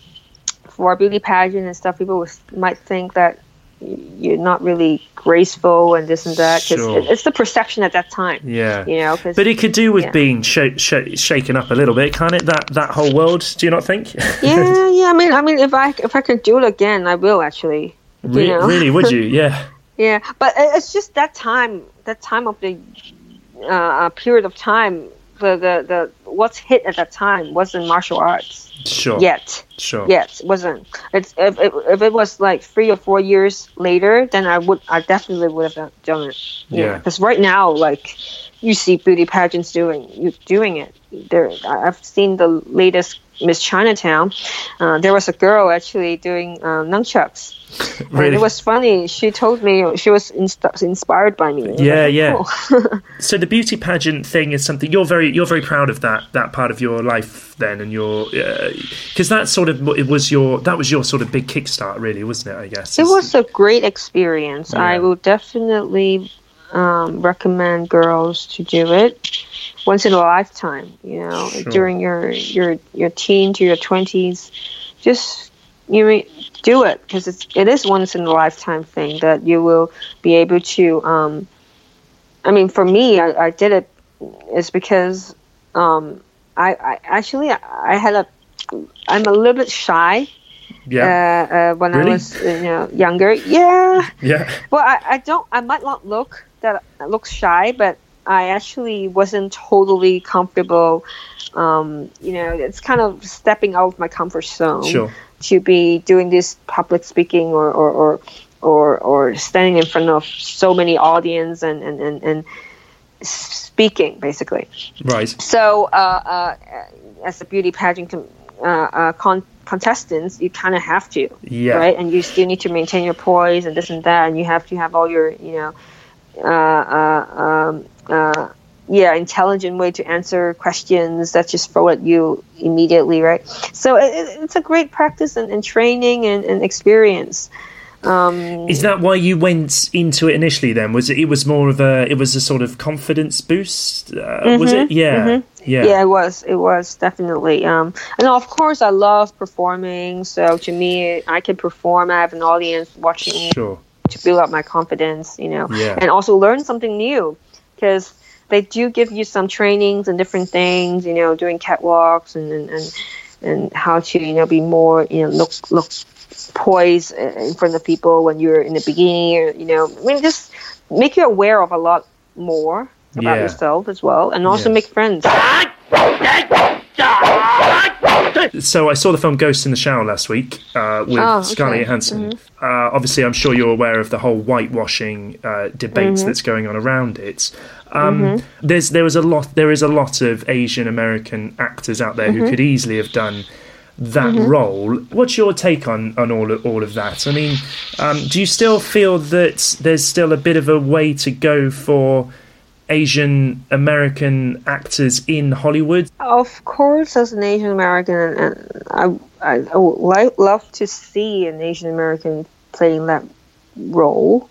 for a beauty pageant and stuff, people would, might think that you're not really graceful and this and that, because Sure. it's the perception at that time. Yeah. You know, 'cause- But it could do with yeah. being sh- sh- shaken up a little bit, can't it? That that whole world. Do you not think? yeah, yeah. I mean, I mean, if I if I could do it again, I will actually. You Re- know? Really? Would you? Yeah. Yeah, but it- it's just that time, that time of the uh, uh, period of time. The, the the what's hit at that time wasn't martial arts Sure. yet. Sure. Yet wasn't. It's if, if if it was like three or four years later, then I would I definitely would have done it. Yeah. Because right now, like you see beauty pageants doing you doing it. There, I- I've seen the latest Miss Chinatown. Uh, there was a girl actually doing uh, nunchucks. Really? And it was funny. She told me she was inst- inspired by me. I was Yeah, like, yeah. "Oh." So the beauty pageant thing is something you're very you're very proud of that that part of your life then, and your because that sort of it was your that was your sort of big kickstart, really, wasn't it? I guess It was a great experience. I Yeah. will definitely um, recommend girls to do it once in a lifetime. You know, Sure. during your your your teen to your twenties, just you know, do it because it's it is once in a lifetime thing that you will be able to. Um, I mean, for me, I, I did it is because um, I, I actually I had a I'm a little bit shy. Yeah. Uh, uh, when Really? I was uh, you know younger, yeah. Yeah. Well, I, I don't. I might not look that look shy, but I actually wasn't totally comfortable. Um, you know, it's kind of stepping out of my comfort zone Sure. to be doing this public speaking or or, or or or standing in front of so many audience and and and, and speaking basically. Right. So, uh, uh, as a beauty pageant com- uh, uh, con- contestants, you kind of have to, Yeah. right? And you still need to maintain your poise and this and that, and you have to have all your, you know, uh, uh, um, uh, yeah, intelligent way to answer questions that just throw at you immediately, right? So it, it- it's a great practice and, and training and, and experience. Um, Is that why you went into it initially? Then was it? It was more of a. It was a sort of confidence boost. Uh, Was it? Yeah. mhm. Yeah. Yeah, it was. It was definitely. Um, and of course, I love performing. So to me, I can perform. I have an audience watching me Sure. to build up my confidence. You know, Yeah. and also learn something new because they do give you some trainings and different things. You know, doing catwalks and and, and and how to, you know, be more, you know, look look poised in front of people when you're in the beginning, or, you know, I mean, just make you aware of a lot more about Yeah. yourself as well, and also Yeah. make friends. So I saw the film Ghost in the Shower last week uh, with Oh, okay. Scarlett Johansson. Mhm. Uh, obviously, I'm sure you're aware of the whole whitewashing uh, debate Mhm. that's going on around it. Um, Mhm. There's there was a lot. There is a lot of Asian American actors out there who Mhm. could easily have done that Mhm. role. What's your take on, on all of, all of that? I mean, um, do you still feel that there's still a bit of a way to go for Asian American actors in Hollywood? Of course, as an Asian American, and I, I, I would like, love to see an Asian American playing that role.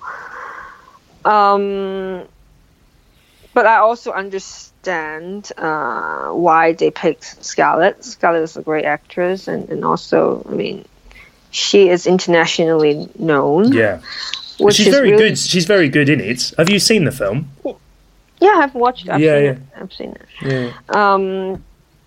Um, but I also understand uh, why they picked Scarlett. Scarlett is a great actress, and, and also, I mean, she is internationally known. Yeah, Which she's is very really- good. She's very good in it. Have you seen the film? Yeah, I've watched. I've Yeah, seen yeah. it. I've seen it. Yeah. Um,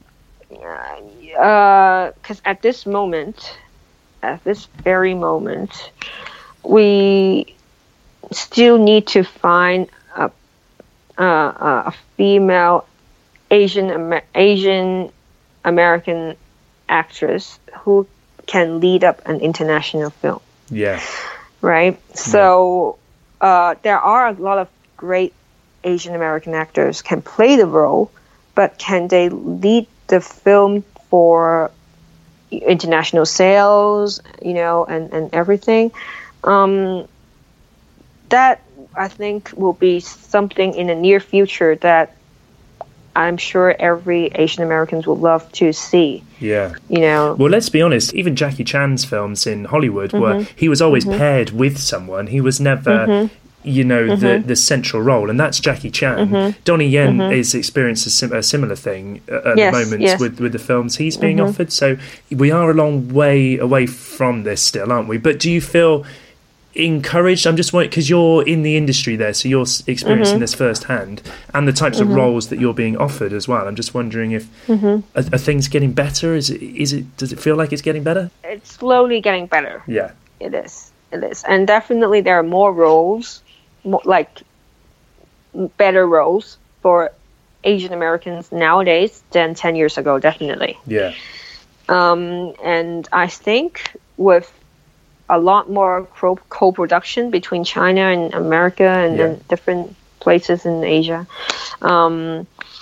because at this moment, at this very moment, we still need to find a a, a female Asian Amer- Asian American actress who can lead up an international film. Yeah. Right? So uh, there are a lot of great Asian American actors can play the role, but can they lead the film for international sales, you know, and, and everything? Um, that, I think, will be something in the near future that I'm sure every Asian Americans would love to see. Yeah. You know. Well, let's be honest, even Jackie Chan's films in Hollywood were, Mhm. he was always Mhm. paired with someone. He was never, Mhm. you know, the, Mhm. the central role, and that's Jackie Chan. Mhm. Donnie Yen Mhm. is experienced a, sim- a similar thing at, at Yes, the moment yes. with, with the films he's being Mhm. offered. So we are a long way away from this still, aren't we? But do you feel encouraged? I'm just wondering, because you're in the industry there, so you're s- experiencing Mhm. this firsthand, and the types Mhm. of roles that you're being offered as well. I'm just wondering if Mhm. are, are things getting better? Is it? Is it? Does it feel like it's getting better? It's slowly getting better. Yeah. It is. It is. And definitely there are more roles, more, like better roles for Asian Americans nowadays than ten years ago, definitely. Yeah. Um, and I think with a lot more co- co-production between China and America and, Yeah. and different places in Asia, um,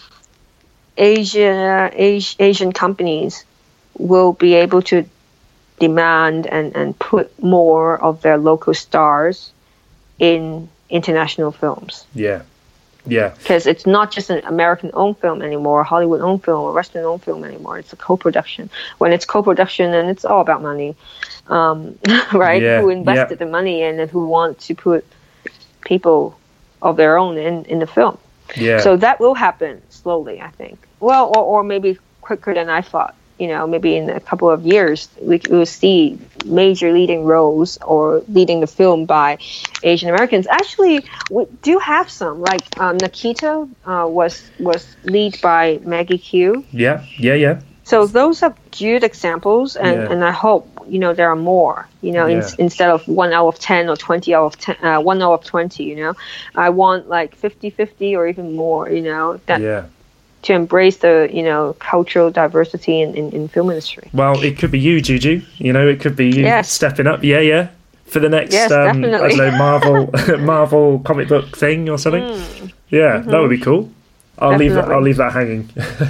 Asia, Asi- Asian companies will be able to demand and, and put more of their local stars in international films. Yeah. Yeah. Because it's not just an American-owned film anymore, Hollywood-owned film, or Western-owned film anymore. It's a co-production. When it's co-production, then it's all about money, um, right? Yeah, Who invested yeah. the money in and who want to put people of their own in, in the film. Yeah. So that will happen slowly, I think. Well, or, or maybe quicker than I thought. You know, maybe in a couple of years, we we will see major leading roles or leading the film by Asian Americans. Actually, we do have some. Like um, Nikita uh, was was lead by Maggie Q. Yeah. Yeah. Yeah. So those are good examples, and, Yeah. and I hope, you know, there are more, you know, in, Yeah. instead of one out of ten or twenty out of ten, uh, one out of twenty, you know. I want like fifty-fifty or even more, you know, that Yeah. to embrace the, you know, cultural diversity in, in, in film industry. Well, it could be you, Juju. You know, it could be you Yes. stepping up. Yeah. Yeah. For the next, Yes, um, I definitely. don't know, Marvel, Marvel comic book thing or something. Mm. Yeah, that would be cool. I'll leave that. Definitely. I'll leave that hanging.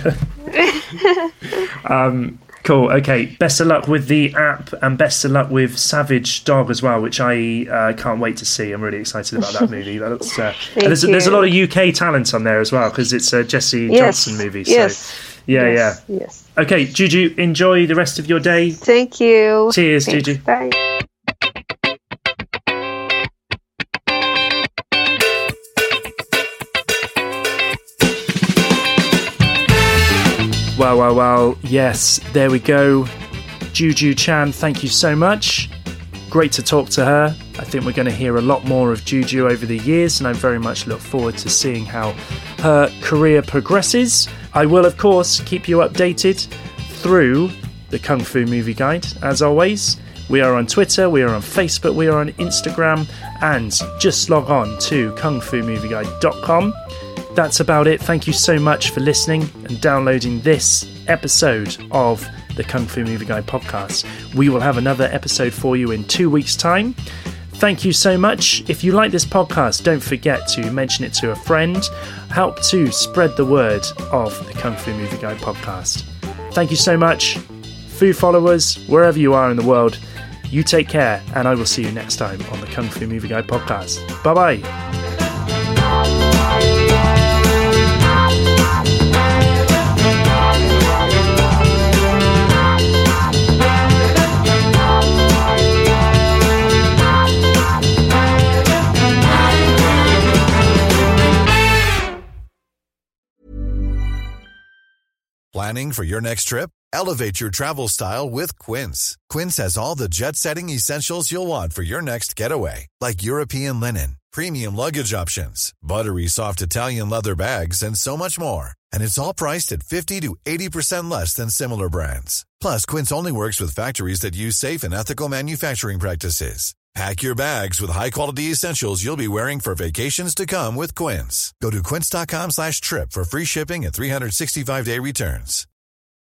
um, cool. Okay. Best of luck with the app, and best of luck with Savage Dog as well, which I uh, can't wait to see. I'm really excited about that movie. That looks. Uh, and there's, there's a lot of U K talent on there as well because it's a Jesse Yes, Johnson movie. So, yes, yeah, yes, yeah. yes. Okay, Juju. Enjoy the rest of your day. Thank you. Cheers, Thanks. Juju. Bye. Well, well, well, yes, there we go. Juju Chan, thank you so much. Great to talk to her. I think we're going to hear a lot more of Juju over the years, and I very much look forward to seeing how her career progresses. I will, of course, keep you updated through The Kung Fu Movie Guide. As always, we are on Twitter, we are on Facebook, we are on Instagram, and just log on to kung fu movie guide dot com. That's about it. Thank you so much for listening and downloading this episode of the Kung Fu Movie Guide podcast. We will have another episode for you in two weeks' time. Thank you so much. If you like this podcast, don't forget to mention it to a friend. Help to spread the word of the Kung Fu Movie Guide podcast. Thank you so much. Fu followers, wherever you are in the world, you take care, and I will see you next time on the Kung Fu Movie Guide podcast. Bye-bye. Planning for your next trip? Elevate your travel style with Quince. Quince has all the jet-setting essentials you'll want for your next getaway, like European linen, premium luggage options, buttery soft Italian leather bags, and so much more. And it's all priced at fifty to eighty percent less than similar brands. Plus, Quince only works with factories that use safe and ethical manufacturing practices. Pack your bags with high-quality essentials you'll be wearing for vacations to come with Quince. Go to quince dot com slash trip for free shipping and three sixty-five day returns.